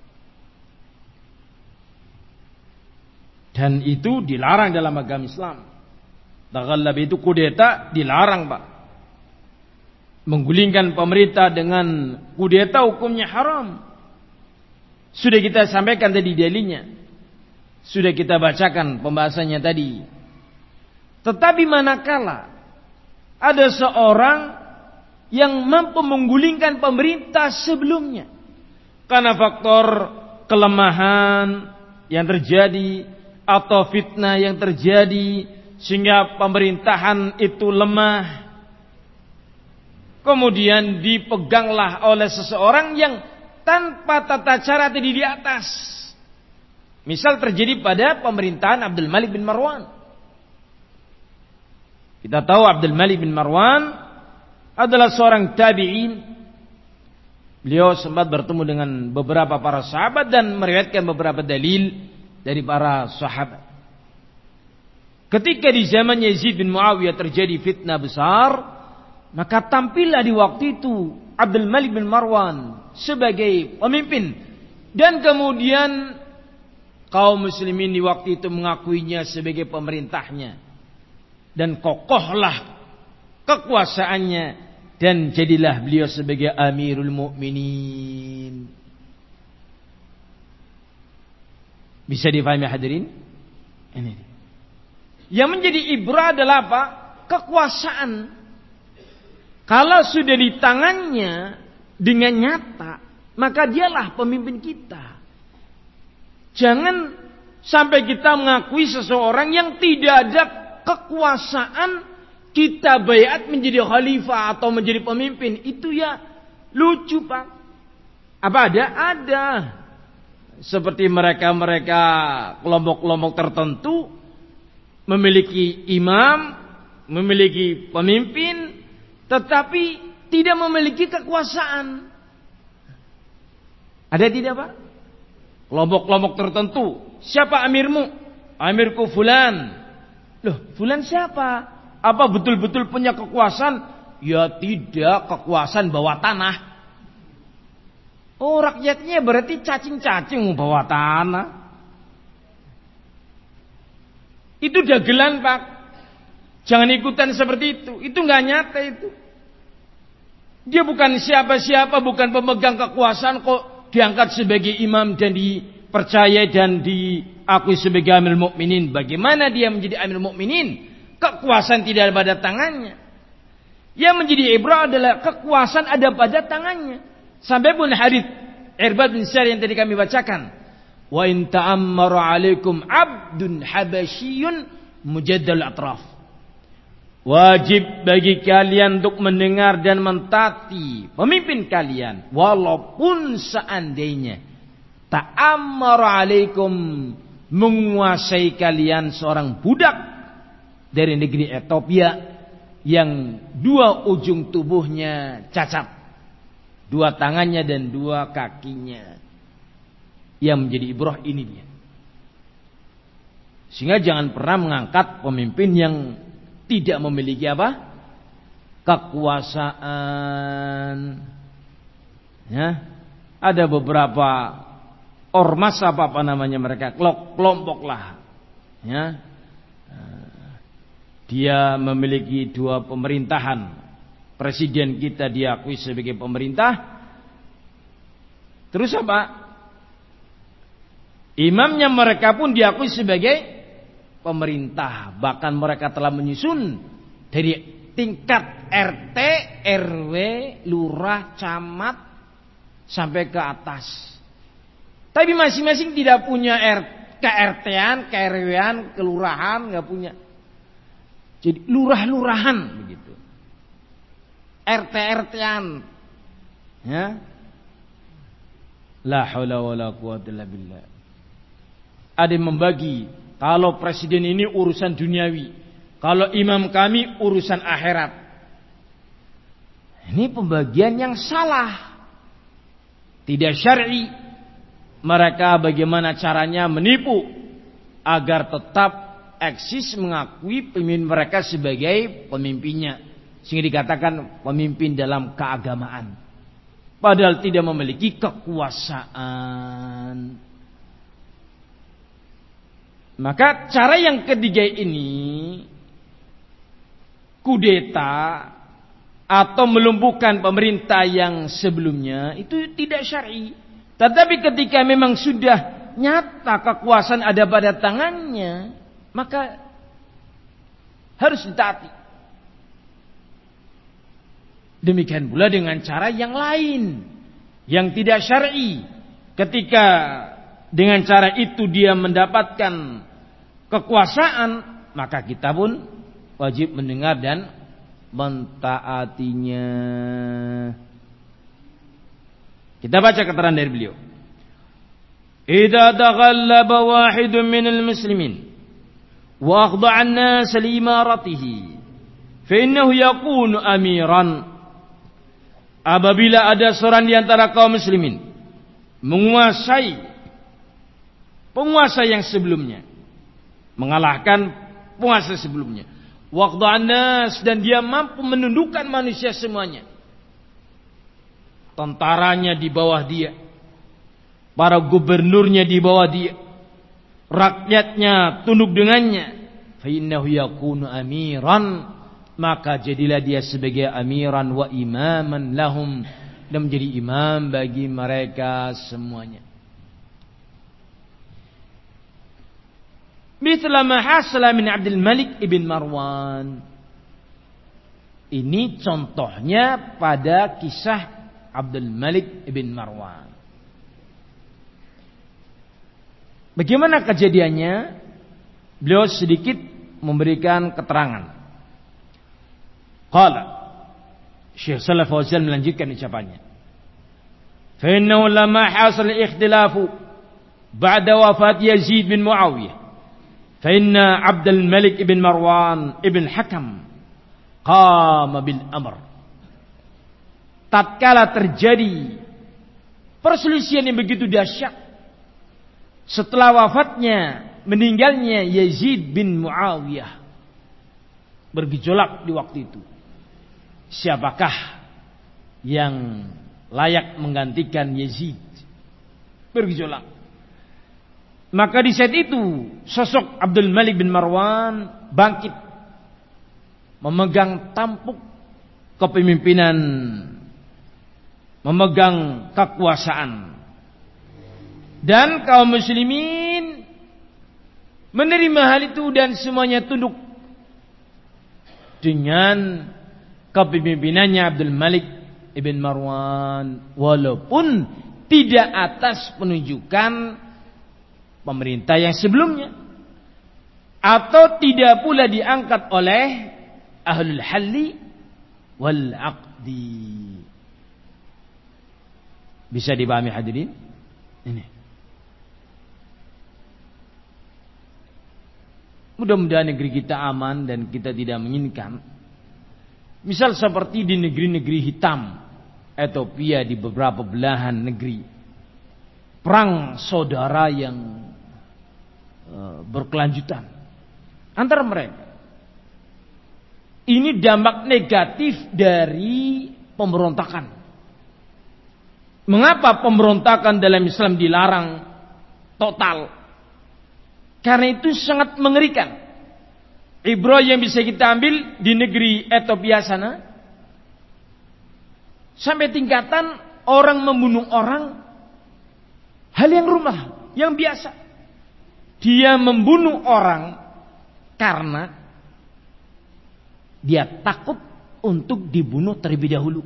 Dan itu dilarang dalam agama Islam. Taghallaba itu kudeta, dilarang, Pak. Menggulingkan pemerintah dengan kudeta hukumnya haram. Sudah kita sampaikan tadi dalilnya. Sudah kita bacakan pembahasannya tadi. Tetapi manakala ada seorang yang mampu menggulingkan pemerintah sebelumnya karena faktor kelemahan yang terjadi atau fitnah yang terjadi sehingga pemerintahan itu lemah, kemudian dipeganglah oleh seseorang yang tanpa tata cara tadi di atas. Misal terjadi pada pemerintahan Abdul Malik bin Marwan. Kita tahu Abdul Malik bin Marwan adalah seorang tabi'in. Beliau sempat bertemu dengan beberapa para sahabat dan meriwayatkan beberapa dalil dari para sahabat. Ketika di zaman Yazid bin Muawiyah terjadi fitnah besar, maka tampillah di waktu itu Abdul Malik bin Marwan sebagai pemimpin. Dan kemudian kaum muslimin di waktu itu mengakuinya sebagai pemerintahnya. Dan kokohlah kekuasaannya. Dan jadilah beliau sebagai Amirul Mukminin. Bisa difahami hadirin? Ini. Yang menjadi ibrah adalah apa? Kekuasaan. Kalau sudah di tangannya dengan nyata, maka dialah pemimpin kita. Jangan sampai kita mengakui seseorang yang tidak ada kekuasaan, kita baiat menjadi khalifah atau menjadi pemimpin. Itu ya lucu, Pak. Apa ada? Ada. Seperti mereka-mereka kelompok-kelompok tertentu memiliki imam, memiliki pemimpin, tetapi tidak memiliki kekuasaan. Ada tidak, Pak? Kelompok-kelompok tertentu. Siapa amirmu? Amirku fulan. Loh, fulan siapa? Apa betul-betul punya kekuasaan? Ya tidak, kekuasaan bawah tanah. Oh, rakyatnya berarti cacing-cacing bawah tanah. Itu dagelan, Pak. Jangan ikutan seperti itu. Itu nggak nyata itu. Dia bukan siapa-siapa, bukan pemegang kekuasaan kok diangkat sebagai imam dan dipercaya dan diakui sebagai amirul mukminin. Bagaimana dia menjadi amirul mukminin? Kekuasaan tidak ada pada tangannya. Yang menjadi ibrah adalah kekuasaan ada pada tangannya. Sampai pun hadits Irbad bin Sari yang tadi kami bacakan. Wa in ta'ammara 'alaikum 'abdun habasyiyun mujaddal atraf. Wajib bagi kalian untuk mendengar dan mentaati pemimpin kalian walaupun seandainya ta'ammara 'alaikum menguasai kalian seorang budak dari negeri Ethiopia yang dua ujung tubuhnya cacat, dua tangannya dan dua kakinya. Yang menjadi ibrah ini dia. Sehingga jangan pernah mengangkat pemimpin yang tidak memiliki apa? Kekuasaan. Ya, ada beberapa ormas apa namanya mereka, kelompok lah. Ya. Dia memiliki dua pemerintahan. Presiden kita diakui sebagai pemerintah. Terus apa? Imamnya mereka pun diakui sebagai pemerintah. Bahkan mereka telah menyusun dari tingkat RT, RW, lurah, camat sampai ke atas. Tapi masing-masing tidak punya KRT-an, KRW-an, kelurahan, nggak punya. Jadi lurah-lurahan begitu. RT-RT-an. Ya. La haula wala quwwata illa billah. Ada yang membagi, kalau presiden ini urusan duniawi, kalau imam kami urusan akhirat. Ini pembagian yang salah. Tidak syar'i. Mereka bagaimana caranya menipu agar tetap eksis mengakui pemimpin mereka sebagai pemimpinnya, sehingga dikatakan pemimpin dalam keagamaan, padahal tidak memiliki kekuasaan. Maka cara yang ketiga ini, kudeta atau melumpuhkan pemerintah yang sebelumnya, itu tidak syar'i. Tetapi ketika memang sudah nyata kekuasaan ada pada tangannya, maka harus ditaati. Demikian pula dengan cara yang lain yang tidak syar'i. Ketika dengan cara itu dia mendapatkan kekuasaan, maka kita pun wajib mendengar dan mentaatinya. Kita baca keterangan dari beliau. Idza taghallaba wahidun minal muslimin wa akhda'a an-nas li imaratihi fa innahu yakunu amiran. Apabila ada seorang di antara kaum muslimin menguasai penguasa yang sebelumnya, mengalahkan penguasa sebelumnya, wa akhda'a an-nas, dan dia mampu menundukkan manusia semuanya, tentaranya di bawah dia, para gubernurnya di bawah dia, rakyatnya tunduk dengannya, fa innahu yakunu amiran, maka jadilah dia sebagai amiran wa imaman lahum, dan menjadi imam bagi mereka semuanya. Mithla ma hasala min Abdul Malik ibn Marwan. Ini contohnya pada kisah Abdul Malik ibn Marwan. Bagaimana kejadiannya? Beliau sedikit memberikan keterangan. Qala Syekh Shalih Fauzan melanjutkan ucapannya. Fa innahu lamma hasal al-ikhtilafu ba'da wafat Yazid bin Muawiyah, fa inna Abdul Malik ibn Marwan ibn Hakam qama bil amr. Tatkala terjadi perselisihan yang begitu dahsyat setelah wafatnya, meninggalnya Yazid bin Muawiyah, bergejolak di waktu itu. Siapakah yang layak menggantikan Yazid? Bergejolak. Maka di saat itu sosok Abdul Malik bin Marwan bangkit, memegang tampuk kepemimpinan, memegang kekuasaan, dan kaum muslimin menerima hal itu dan semuanya tunduk dengan kepemimpinannya Abdul Malik ibn Marwan, walaupun tidak atas penunjukan pemerintah yang sebelumnya, atau tidak pula diangkat oleh ahlul halli wal aqdi. Bisa dipahami hadirin? Ini. Mudah-mudahan negeri kita aman dan kita tidak menginginkan misal seperti di negeri-negeri hitam, Ethiopia, di beberapa belahan negeri, perang saudara yang berkelanjutan antara mereka. Ini dampak negatif dari pemberontakan. Mengapa pemberontakan dalam Islam dilarang total? Karena itu sangat mengerikan. Ibrah yang bisa kita ambil di negeri Ethiopia sana, sampai tingkatan orang membunuh orang, hal yang rumah, yang biasa. Dia membunuh orang karena dia takut untuk dibunuh terlebih dahulu.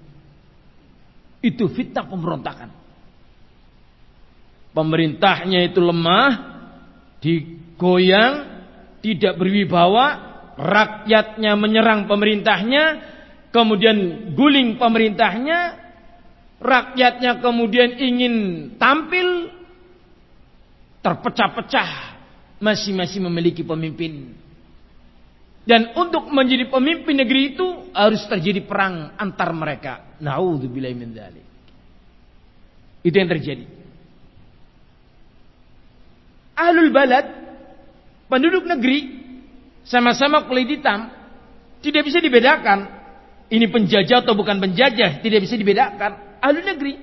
Itu fitnah pemberontakan. Pemerintahnya itu lemah, digoyang, tidak berwibawa, rakyatnya menyerang pemerintahnya, kemudian guling pemerintahnya, rakyatnya kemudian ingin tampil, terpecah-pecah, masing-masing memiliki pemimpin. Dan untuk menjadi pemimpin negeri itu harus terjadi perang antar mereka. Na'udzubillahi min dzalik. Itu yang terjadi. Ahlul balad, penduduk negeri, sama-sama kulit hitam, tidak bisa dibedakan. Ini penjajah atau bukan penjajah, tidak bisa dibedakan. Ahlul negeri.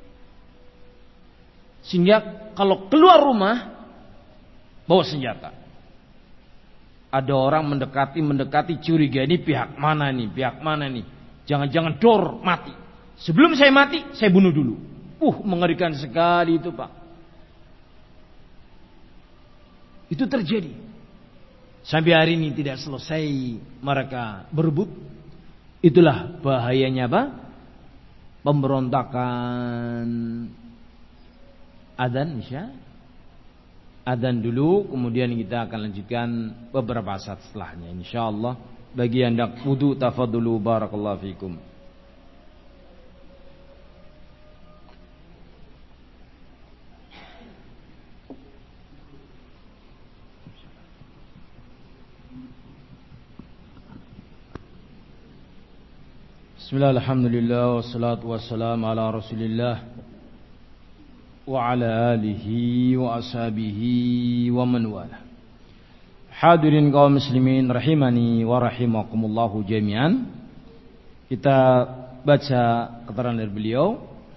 Sehingga kalau keluar rumah, bawa senjata. Ada orang mendekati curiga, ini pihak mana nih? Jangan-jangan dor mati. Sebelum saya mati, saya bunuh dulu. Mengerikan sekali itu, Pak. Itu terjadi. Sampai hari ini tidak selesai mereka berebut. Itulah bahayanya apa? Pemberontakan. Adzan Isya. Adzan dulu, kemudian kita akan lanjutkan beberapa saat setelahnya insyaallah. Bagi yang hendak wudu, tafadhulu, barakallahu fikum. Bismillah, alhamdulillah, wassalatu wassalamu ala rasulillah wa ala alihi wa ashabihi wa man wala. Hadirin kaum muslimin rahimani wa rahimakumullahu jami'an. Kita baca keterangan dari beliau.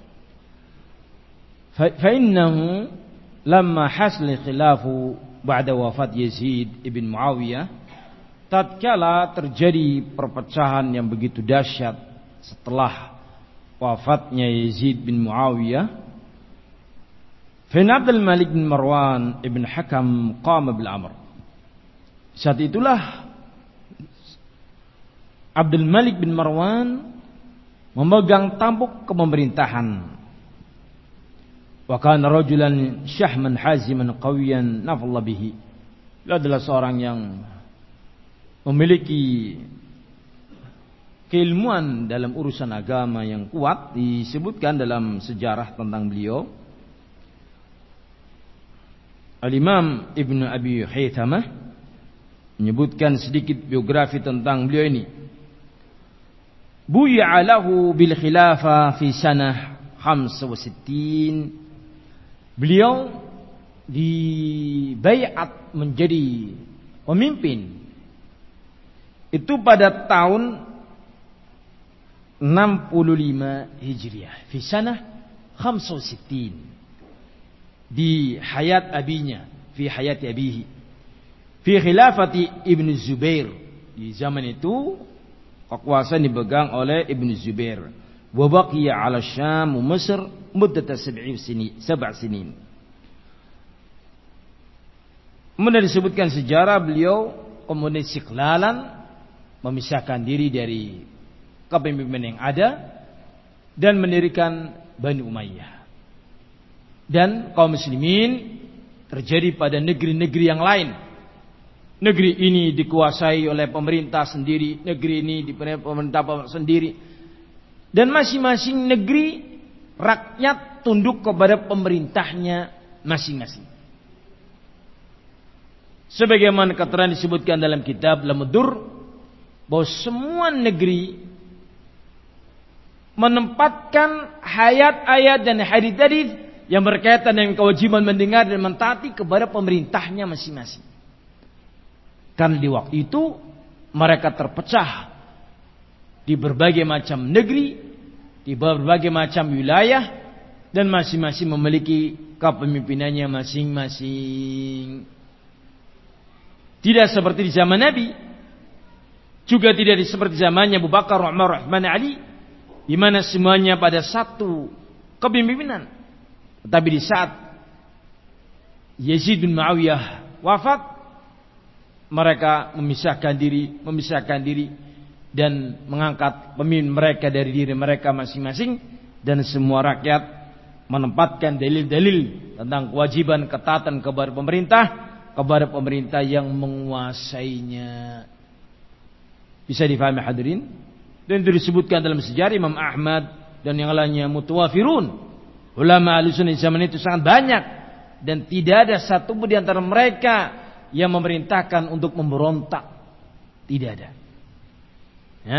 Fa innahu lamma hasal khilafu ba'da wafat Yazid ibn Muawiyah, tatkala terjadi perpecahan yang begitu dahsyat setelah wafatnya Yazid bin Muawiyah, fa Abdul Malik bin Marwan ibn Hakam qama bil amr. Saat itulah Abdul Malik bin Marwan memegang tampuk kepemerintahan. Wa kana rajulan syahman haziman qawiyan nafalla bihi. Dia adalah seorang yang memiliki keilmuan dalam urusan agama yang kuat. Disebutkan dalam sejarah tentang beliau, Al-Imam Ibn Abi Haythamah menyebutkan sedikit biografi tentang beliau ini. Bu'i'a lahu bil khilafah fi sanah 65. Beliau dibaiat menjadi pemimpin Itu pada tahun 65 Hijriah. Fi sanah 65. Di hayat abinya. Fi hayati abihi. Fi khilafati Ibn Zubair. Di zaman itu kekuasaan dipegang oleh Ibn Zubair. Wa baqiya 'ala Syam wa Mesir muddat 7 sinin. Kemudian disebutkan sejarah beliau kemudian istiqlalan, memisahkan diri dari kepemimpinan yang ada dan mendirikan Bani Umayyah. Dan kaum muslimin terjadi pada negeri-negeri yang lain. Negeri ini dikuasai oleh pemerintah sendiri, negeri ini dipenuhi pemerintah sendiri. Dan masing-masing negeri rakyat tunduk kepada pemerintahnya masing-masing. Sebagaimana keterangan disebutkan dalam kitab Lamudur, bahwa semua negeri menempatkan ayat-ayat dan hadis-hadis yang berkaitan dengan kewajiban mendengar dan mentaati kepada pemerintahnya masing-masing. Karena di waktu itu mereka terpecah di berbagai macam negeri, di berbagai macam wilayah, dan masing-masing memiliki kepemimpinannya masing-masing. Tidak seperti di zaman Nabi, juga tidak seperti zamannya Abu Bakar, Umar, Uthman, Ali, di mana semuanya pada satu kepemimpinan. Tetapi di saat Yazid bin Muawiyah wafat, mereka memisahkan diri dan mengangkat pemimpin mereka dari diri mereka masing-masing, dan semua rakyat menempatkan dalil-dalil tentang kewajiban ketaatan kepada pemerintah yang menguasainya. Bisa difahami hadirin? Dan itu disebutkan dalam sejarah Imam Ahmad dan yang lainnya mutawafirun. Ulama Ahlussunnah di zaman itu sangat banyak, dan tidak ada satu pun di antara mereka yang memerintahkan untuk memberontak. Tidak ada. Ya.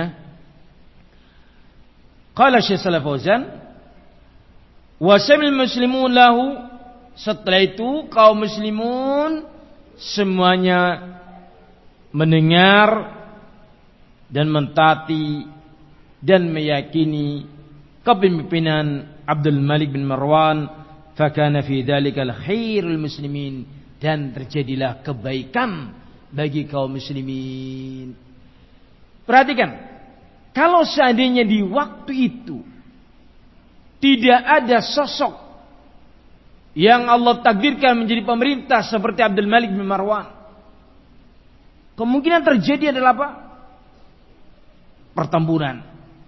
Qala Syekh Shalih Fauzan, wa samil muslimun lahu, setelah itu kaum muslimun semuanya mendengar dan mentaati dan meyakini kepemimpinan Abdul Malik bin Marwan. Fakana fi dzalikal khairul muslimin, dan terjadilah kebaikan bagi kaum muslimin. Perhatikan, kalau seandainya di waktu itu tidak ada sosok yang Allah takdirkan menjadi pemerintah seperti Abdul Malik bin Marwan, kemungkinan terjadi adalah apa? Pertempuran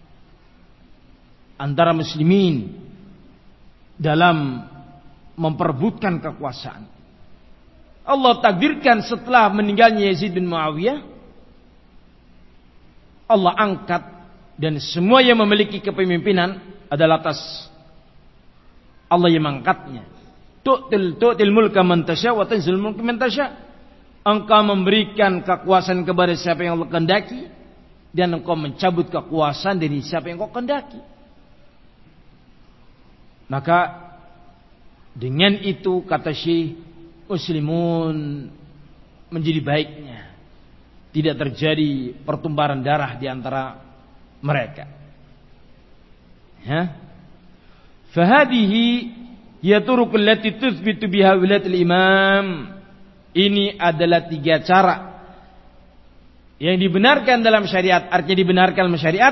antara muslimin dalam memperebutkan kekuasaan. Allah takdirkan setelah meninggalnya Yazid bin Muawiyah, Allah angkat, dan semua yang memiliki kepemimpinan adalah atas Allah yang mengangkatnya. Tu'til mulka man tasya wa tanzilul mulka man tasya. Engkau memberikan kekuasaan kepada siapa yang Allah kehendaki, dan engkau mencabut kekuasaan dari siapa yang engkau kehendaki. Maka dengan itu, kata Syekh, muslimun menjadi baiknya. Tidak terjadi pertumpahan darah di antara mereka. Ya. Fahadihi ya turukul lati tuthbitu biha wilayatul imam. Ini adalah 3 cara yang dibenarkan dalam syariat. Artinya dibenarkan dalam syariat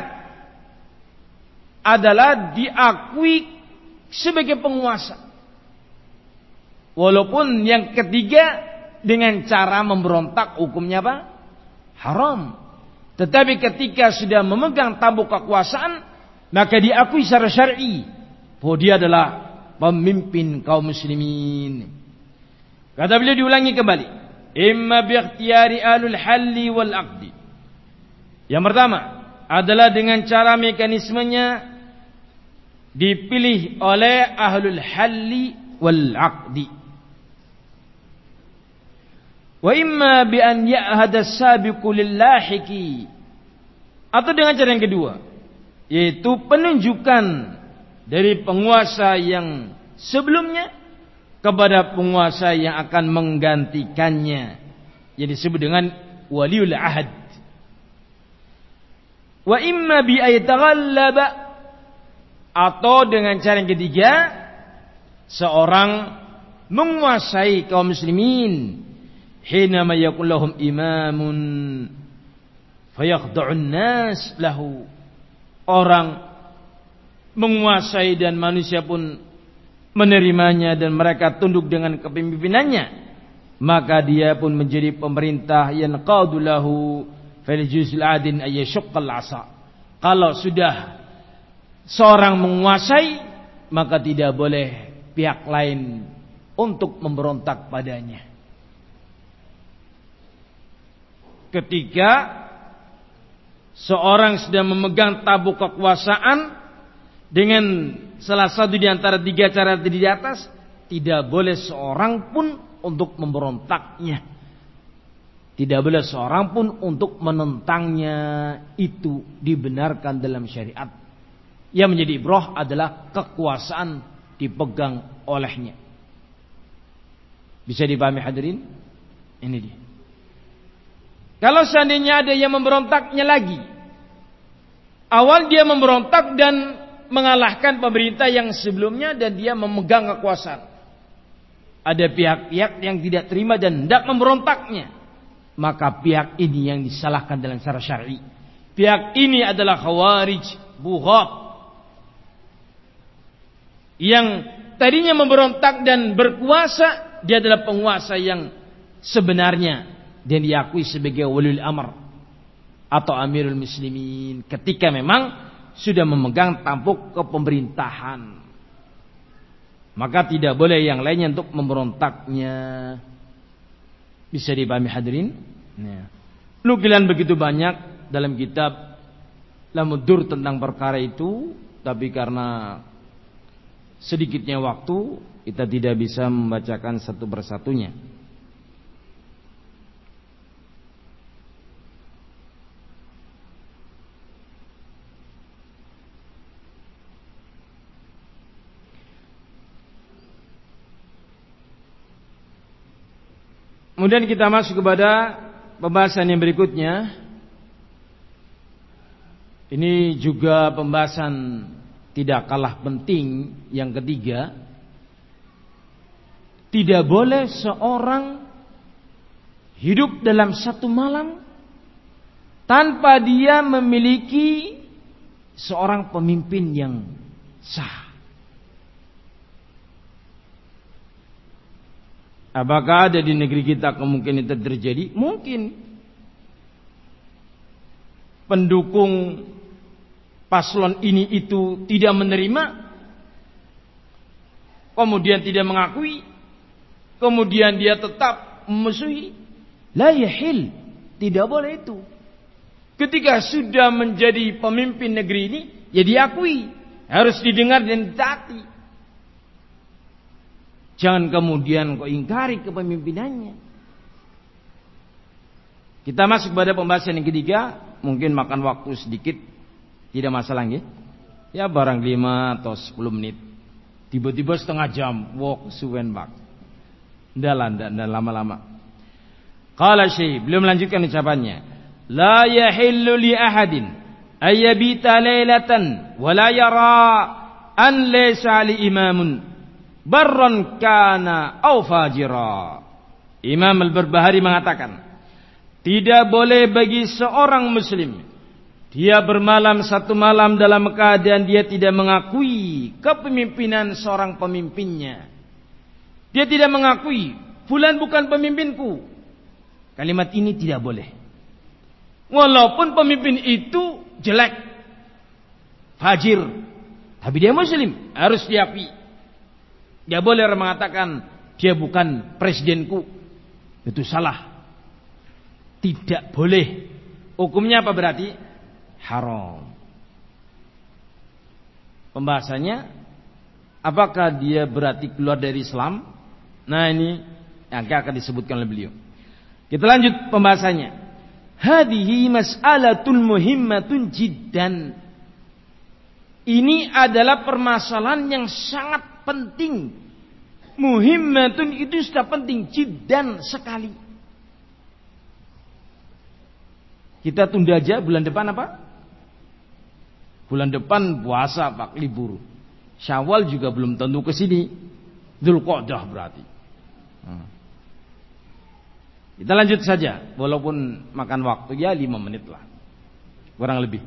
adalah diakui sebagai penguasa. Walaupun yang ketiga dengan cara memberontak hukumnya apa? Haram. Tetapi ketika sudah memegang tampuk kekuasaan, maka diakui secara syar'i bahwa dia adalah pemimpin kaum muslimin. Kata beliau diulangi kembali, imma bi ikhtiyari alul halli wal aqdi. Yang pertama adalah dengan cara mekanismenya dipilih oleh ahlul halli wal aqdi. Wa imma bi an ya'hada as-sabiqu lil-lahiqi, atau dengan cara yang kedua, yaitu penunjukan dari penguasa yang sebelumnya kepada penguasa yang akan menggantikannya, yang disebut dengan waliul ahad. Wa imma bi ayataghallaba, atau dengan cara yang ketiga seorang menguasai kaum muslimin hina ma yakul lahum imamun fayakhda'un nas lahu. Orang menguasai dan manusia pun menerimanya dan mereka tunduk dengan kepemimpinannya, maka dia pun menjadi pemerintah yang qadu lahu fal juzul adin ayyashuqqal asa. Kalau sudah seorang menguasai, maka tidak boleh pihak lain untuk memberontak padanya. Ketika seorang sudah memegang tabuk kekuasaan dengan salah satu di antara tiga cara di atas, tidak boleh seorang pun untuk memberontaknya. Tidak boleh seorang pun untuk menentangnya. Itu dibenarkan dalam syariat. Yang menjadi ibrah adalah kekuasaan dipegang olehnya. Bisa dipahami hadirin? Ini dia. Kalau seandainya ada yang memberontaknya lagi, awal dia memberontak dan mengalahkan pemerintah yang sebelumnya dan dia memegang kekuasaan. Ada pihak-pihak yang tidak terima dan hendak memberontaknya, maka pihak ini yang disalahkan dalam secara syar'i. Pihak ini adalah khawarij, bughat, yang tadinya memberontak dan berkuasa. Dia adalah penguasa yang sebenarnya dan diakui sebagai waliul amr atau amirul muslimin ketika memang sudah memegang tampuk kepemerintahan. Maka tidak boleh yang lainnya untuk memberontaknya. Bisa dipahami hadirin? Nukilan begitu banyak dalam kitab Lamudur tentang perkara itu, tapi karena sedikitnya waktu, kita tidak bisa membacakan satu persatunya. Kemudian kita masuk kepada pembahasan yang berikutnya. Ini juga pembahasan tidak kalah penting, yang ketiga. Tidak boleh seorang hidup dalam satu malam tanpa dia memiliki seorang pemimpin yang sah. Apakah ada di negeri kita kemungkinan itu terjadi? Mungkin. Pendukung paslon ini itu tidak menerima, kemudian tidak mengakui, kemudian dia tetap memusuhi. La yahil, tidak boleh itu. Ketika sudah menjadi pemimpin negeri ini, ya diakui, harus didengar dan ditaati. Jangan kemudian kau ingkari kepemimpinannya. Kita masuk pada pembahasan yang ketiga. Mungkin makan waktu sedikit, tidak masalah ya. Ya barang 5 atau 10 menit. Tiba-tiba setengah jam, walk suwen bak. Ndak lama-lama. Qala Syekh, belum melanjutkan ucapannya. La yahillu li ahadin ayyabita lailatan wa la yara an laysa li imamun barran kana aw fajira. Imam Al-Barbahari mengatakan, tidak boleh bagi seorang muslim dia bermalam satu malam dalam keadaan dia tidak mengakui kepemimpinan seorang pemimpinnya. Dia tidak mengakui, fulan bukan pemimpinku. Kalimat ini tidak boleh. Walaupun pemimpin itu jelek, fajir, tapi dia muslim, harus diakui. Dia boleh mengatakan dia bukan presidenku. Itu salah. Tidak boleh. Hukumnya apa berarti? Haram. Pembahasannya, apakah dia berarti keluar dari Islam? Nah ini yang akan disebutkan oleh beliau. Kita lanjut pembahasannya. Hadihi mas'alatun muhimmatun jiddan. Ini adalah permasalahan yang sangat penting. Muhimmatun itu sudah penting, jiddan sekali. Kita tunda aja bulan depan apa? Bulan depan puasa Pak, libur. Syawal juga belum tentu ke sini. Dzulqa'dah berarti. Kita lanjut saja, walaupun makan waktu ya 5 menit lah, kurang lebih.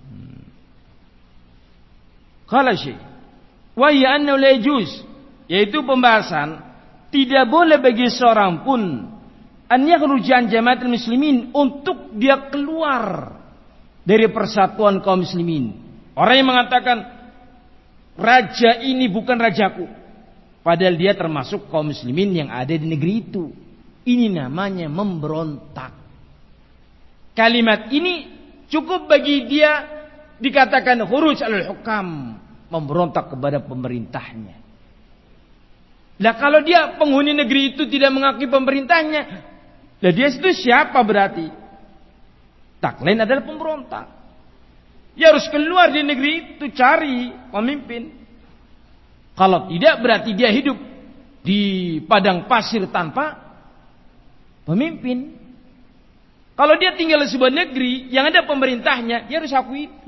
Qala Syekh, wa ya annahu la yajuz, yaitu pembahasan tidak boleh bagi seorang pun an yakhruja an jamaatul muslimin, untuk dia keluar dari persatuan kaum muslimin. Orang yang mengatakan raja ini bukan rajaku, padahal dia termasuk kaum muslimin yang ada di negeri itu. Ini namanya memberontak. Kalimat ini cukup bagi dia dikatakan khuruj alal hukam, memberontak kepada pemerintahnya. Nah, kalau dia penghuni negeri itu tidak mengakui pemerintahnya, nah dia itu siapa berarti? Tak lain adalah pemberontak. Dia harus keluar di negeri itu, cari pemimpin. Kalau tidak berarti dia hidup di padang pasir tanpa pemimpin. Kalau dia tinggal di sebuah negeri yang ada pemerintahnya, dia harus akui itu.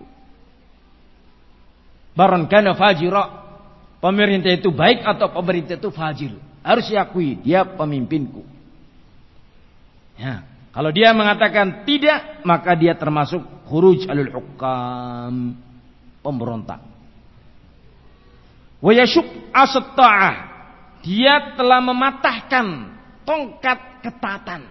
Baron kana fajira, pemerintah itu baik atau pemerintah itu fajir, harus diakui dia pemimpinku. Ya, kalau dia mengatakan tidak, maka dia termasuk khuruj alul hukam, pemberontak. Wa yashuk asat ta'ah, dia telah mematahkan tongkat ketaatan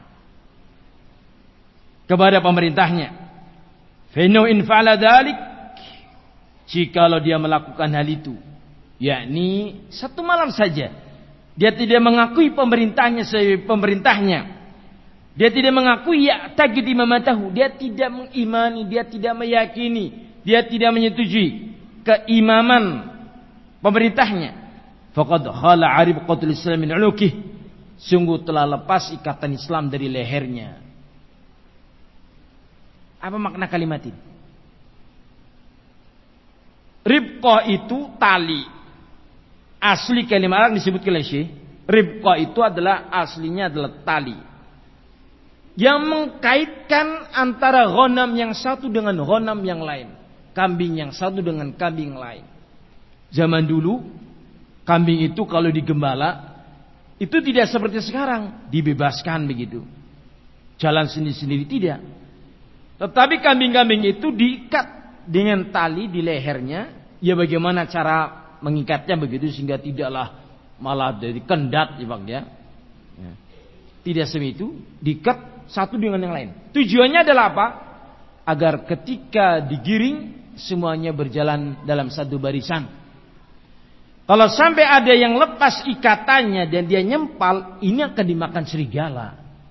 kepada pemerintahnya. Fa in fa'ala dzalik, jikalau dia melakukan hal itu, yakni satu malam saja dia tidak mengakui pemerintahnya sebagai pemerintahnya, dia tidak mengakui ya taqid imamatahu, dia tidak mengimani, dia tidak meyakini, dia tidak menyetujui keimaman pemerintahnya, faqad khala 'aribqatul islam min 'unuqih, sungguh telah lepas ikatan Islam dari lehernya. Apa makna kalimat ini? Ribqah itu tali. Asli kalimat Arab disebut oleh Syekh, ribqah itu adalah aslinya adalah tali yang mengkaitkan antara ghanam yang satu dengan ghanam yang lain, kambing yang satu dengan kambing lain. Zaman dulu kambing itu kalau digembala itu tidak seperti sekarang dibebaskan begitu, jalan sendiri-sendiri, tidak. Tetapi kambing-kambing itu diikat dengan tali di lehernya. Ya bagaimana cara mengikatnya begitu sehingga tidaklah malah jadi kendat ya. Tidak seperti itu, diikat satu dengan yang lain. Tujuannya adalah apa? Agar ketika digiring semuanya berjalan dalam satu barisan. Kalau sampai ada yang lepas ikatannya dan dia nyempal, ini akan dimakan serigala.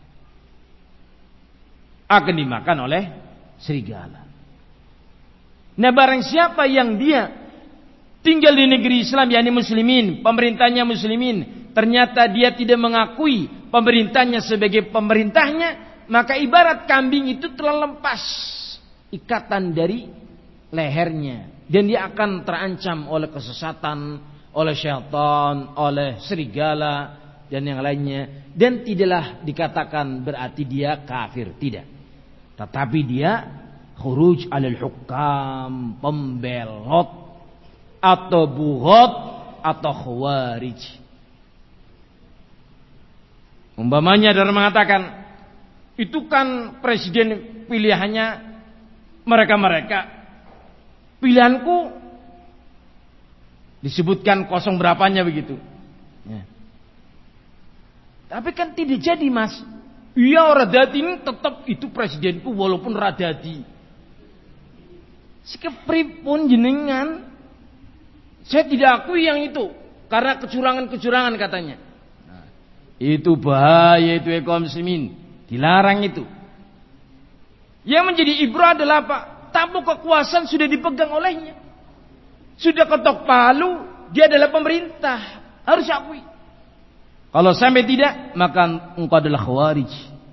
Akan dimakan oleh serigala. Nah, barang siapa yang dia tinggal di negeri Islam, yakni muslimin, pemerintahnya muslimin, ternyata dia tidak mengakui pemerintahnya sebagai pemerintahnya, maka ibarat kambing itu telah lepas ikatan dari lehernya, dan dia akan terancam oleh kesesatan, oleh syaitan, oleh serigala dan yang lainnya. Dan tidaklah dikatakan berarti dia kafir, tidak. Tetapi dia khuruj alal hukam, pembelot atau bughat atau khawarij. Umpamanya ada mengatakan itu kan presiden pilihannya mereka-mereka, pilihanku disebutkan kosong berapanya begitu ya. Tapi kan tidak jadi, Mas. Iya, Radati ini tetap itu presidenku walaupun Radati. Sekepripun jenengan, saya tidak akui yang itu karena kecurangan-kecurangan katanya. Nah, itu bahaya, itu kaum muslimin, dilarang itu. Yang menjadi ibrah adalah apa? Tampuk kekuasaan sudah dipegang olehnya, sudah ketok palu, dia adalah pemerintah, harus akui. Kalau sampai tidak, maka engkau adalah khawarij.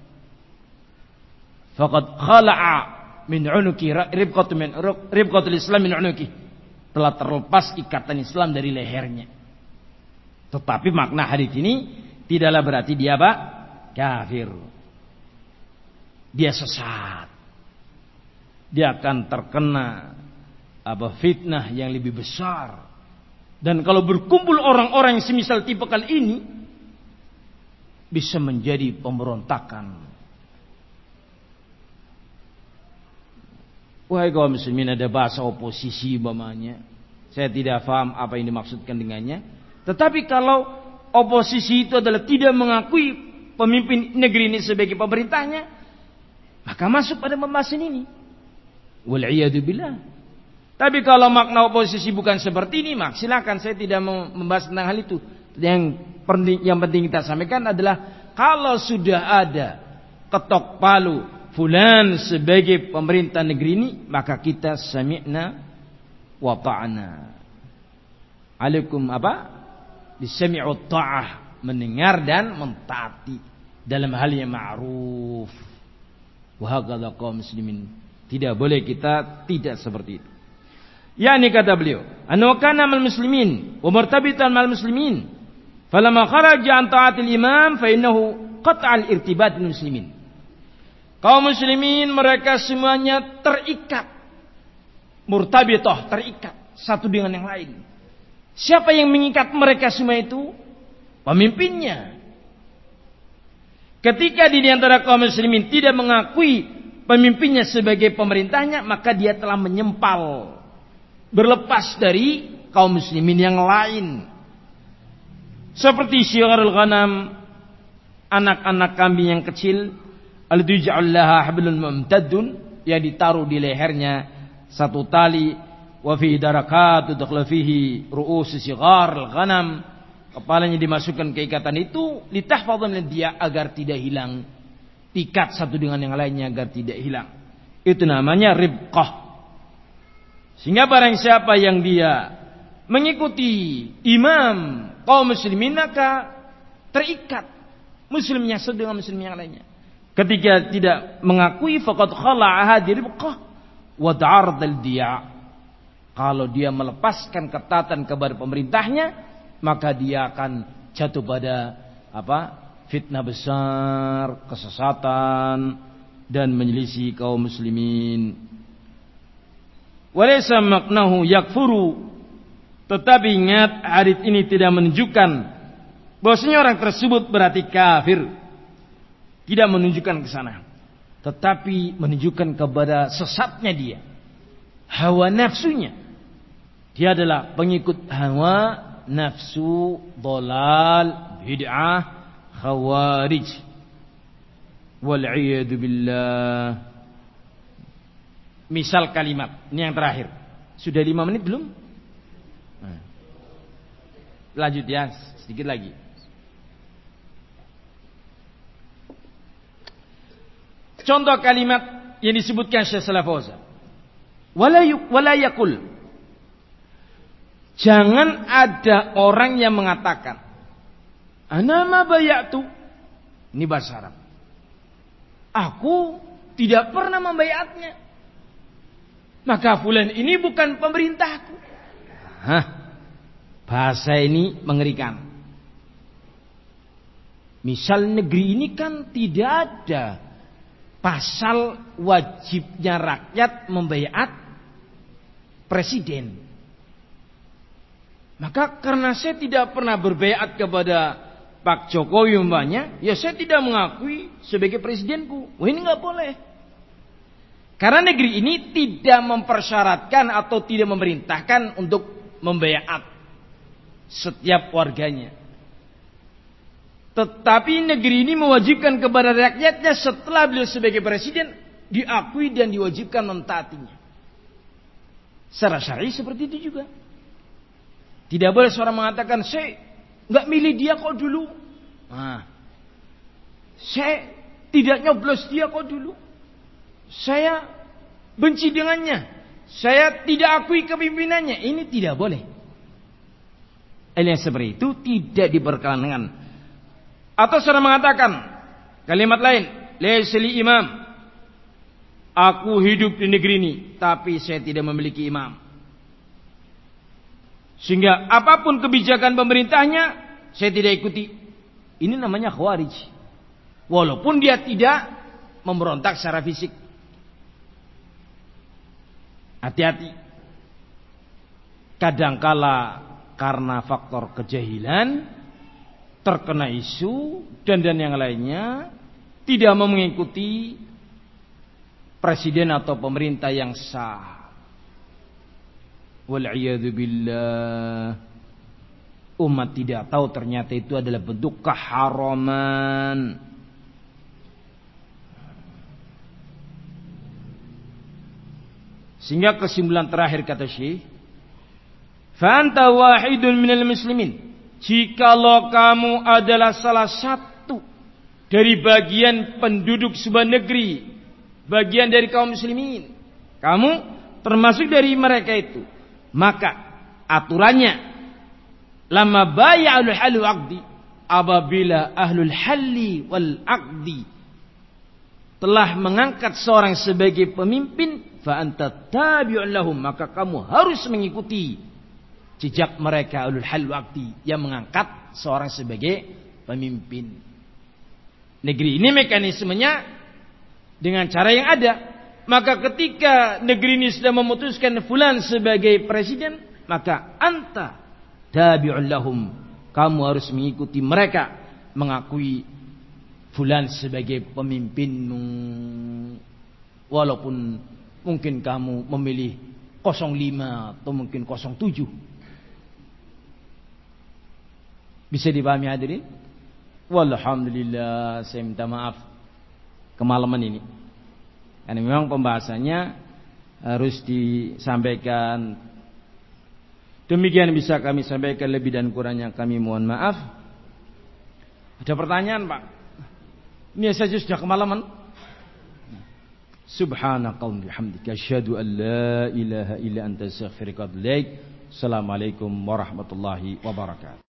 Faqad khala'a min 'unuki ribqatul Islam min 'unuki, telah terlepas ikatan Islam dari lehernya. Tetapi makna hadis ini tidaklah berarti dia apa? Kafir. Dia sesat. Dia akan terkena fitnah yang lebih besar. Dan kalau berkumpul orang-orang yang semisal tipe kali ini, bisa menjadi pemberontakan. Wahai kaum muslimin, ada bahasa oposisi umpamanya. Saya tidak paham apa yang dimaksudkan dengannya. Tetapi kalau oposisi itu adalah tidak mengakui pemimpin negeri ini sebagai pemerintahnya, maka masuk pada pembahasan ini. Wal'iyadu billah. Tapi kalau makna oposisi bukan seperti ini, maka silakan, saya tidak membahas tentang hal itu. Yang penting kita sampaikan adalah kalau sudah ada ketok palu fulan sebagai pemerintah negeri ini, maka kita sami'na wa ta'na. Alaikum Disami'u ta'ah, mendengar dan mentaati dalam hal yang ma'ruf. Wa hakadha qaum muslimin. Tidak boleh kita tidak seperti itu. Yani kata beliau, annahu kana mal muslimin wa martabitan mal muslimin. Falamma kharaja an ta'atil imam fa innahu qat'al irtibat bil muslimin. Kaum muslimin mereka semuanya terikat. Murtabitah, terikat satu dengan yang lain. Siapa yang mengikat mereka semua itu? Pemimpinnya. Ketika di antara kaum muslimin tidak mengakui pemimpinnya sebagai pemerintahnya, maka dia telah menyempal, berlepas dari kaum muslimin yang lain. Seperti syiarul ghanam, anak-anak kambing yang kecil, alladzi ja'alaha hablum mumtaddun, yang ditaruh di lehernya satu tali, wa fi darakat tudkhal fihi ru'us sighar al-ghanam, kepalanya dimasukkan ke ikatan itu, litahfadhan dia agar tidak hilang, ikat satu dengan yang lainnya agar tidak hilang. Itu namanya ribqah. Sehingga barang siapa yang dia mengikuti imam kaum muslimin, maka terikat muslimnya satu dengan muslim yang lainnya. Ketika tidak mengakui, faqad khala'a hadhihi ribqah wa ta'ardal dia'. Kalau dia melepaskan ketatan kepada pemerintahnya, maka dia akan jatuh pada fitnah besar, kesesatan, dan menyelisih kaum muslimin. Walaysa maknahu yakfuru, tetapi ingat, hadis ini tidak menunjukkan bahwasanya orang tersebut berarti kafir. Tidak menunjukkan ke sana, tetapi menunjukkan kepada sesatnya dia, hawa nafsunya. Dia adalah pengikut hawa nafsu, dhalal, bid'ah, khawarij. Wal'iyadu billah. Misal kalimat, ini yang terakhir. Sudah 5 menit belum? Lanjut ya, sedikit lagi. Contoh kalimat yang disebutkan Syekh Shalih Fauzan. Wala yakul. Jangan ada orang yang mengatakan, ana ma bayatu. Ini bahasa Arab. Aku tidak pernah membayatnya. Maka fulan ini bukan pemerintahku. Bahasa ini mengerikan. Misal negeri ini kan tidak ada pasal wajibnya rakyat membaiat presiden. Maka karena saya tidak pernah berbaiat kepada Pak Jokowi umpamanya, ya saya tidak mengakui sebagai presidenku. Wah, ini nggak boleh. Karena negeri ini tidak mempersyaratkan atau tidak memerintahkan untuk membaiat setiap warganya. Tetapi negeri ini mewajibkan kepada rakyatnya setelah beliau sebagai presiden diakui dan diwajibkan mentaatinya. Secara syar'i seperti itu juga. Tidak boleh seorang mengatakan, saya nggak milih dia kok dulu. Saya tidak nyoblos dia kok dulu. Saya benci dengannya. Saya tidak akui kepemimpinannya. Ini tidak boleh. Yang seperti itu tidak diperkenankan. Atau seorang mengatakan kalimat lain, laisli imam. Aku hidup di negeri ini, tapi saya tidak memiliki imam. Sehingga apapun kebijakan pemerintahnya, saya tidak ikuti. Ini namanya khawarij. Walaupun dia tidak memberontak secara fisik. Hati-hati. kadangkala karena faktor kejahilan, terkena isu dan yang lainnya, tidak mau mengikuti presiden atau pemerintah yang sah. Wal'iyadu billah. Umat tidak tahu ternyata itu adalah bentuk keharaman. Sehingga kesimpulan terakhir kata Syekh, fa anta wahidun minal muslimin. Jikalau kamu adalah salah satu dari bagian penduduk sebuah negeri, bagian dari kaum muslimin, kamu termasuk dari mereka itu, maka aturannya lama bay'ul hal wal aqdi, apabila ahlul halli wal aqdi telah mengangkat seorang sebagai pemimpin, fa anta tabi'un lahum, maka kamu harus mengikuti jejak mereka ahlul hal wal aqdi yang mengangkat seorang sebagai pemimpin. Negeri ini mekanismenya dengan cara yang ada. Maka ketika negeri ini sudah memutuskan fulan sebagai presiden, maka anta tabi'un lahum, kamu harus mengikuti mereka, mengakui fulan sebagai pemimpinmu, walaupun mungkin kamu memilih 05 atau mungkin 07. Bisa dipahami hadirin? Walhamdulillah, saya minta maaf kemalaman ini, karena memang pembahasannya harus disampaikan. Demikian bisa kami sampaikan, lebih dan kurangnya kami mohon maaf. Ada pertanyaan, Pak? Ini saja sudah kemalaman. Subhanakallahumma bihamdika asyhadu an la ilaha illa anta astaghfiruka wa atubu ilaik. Assalamualaikum warahmatullahi wabarakatuh.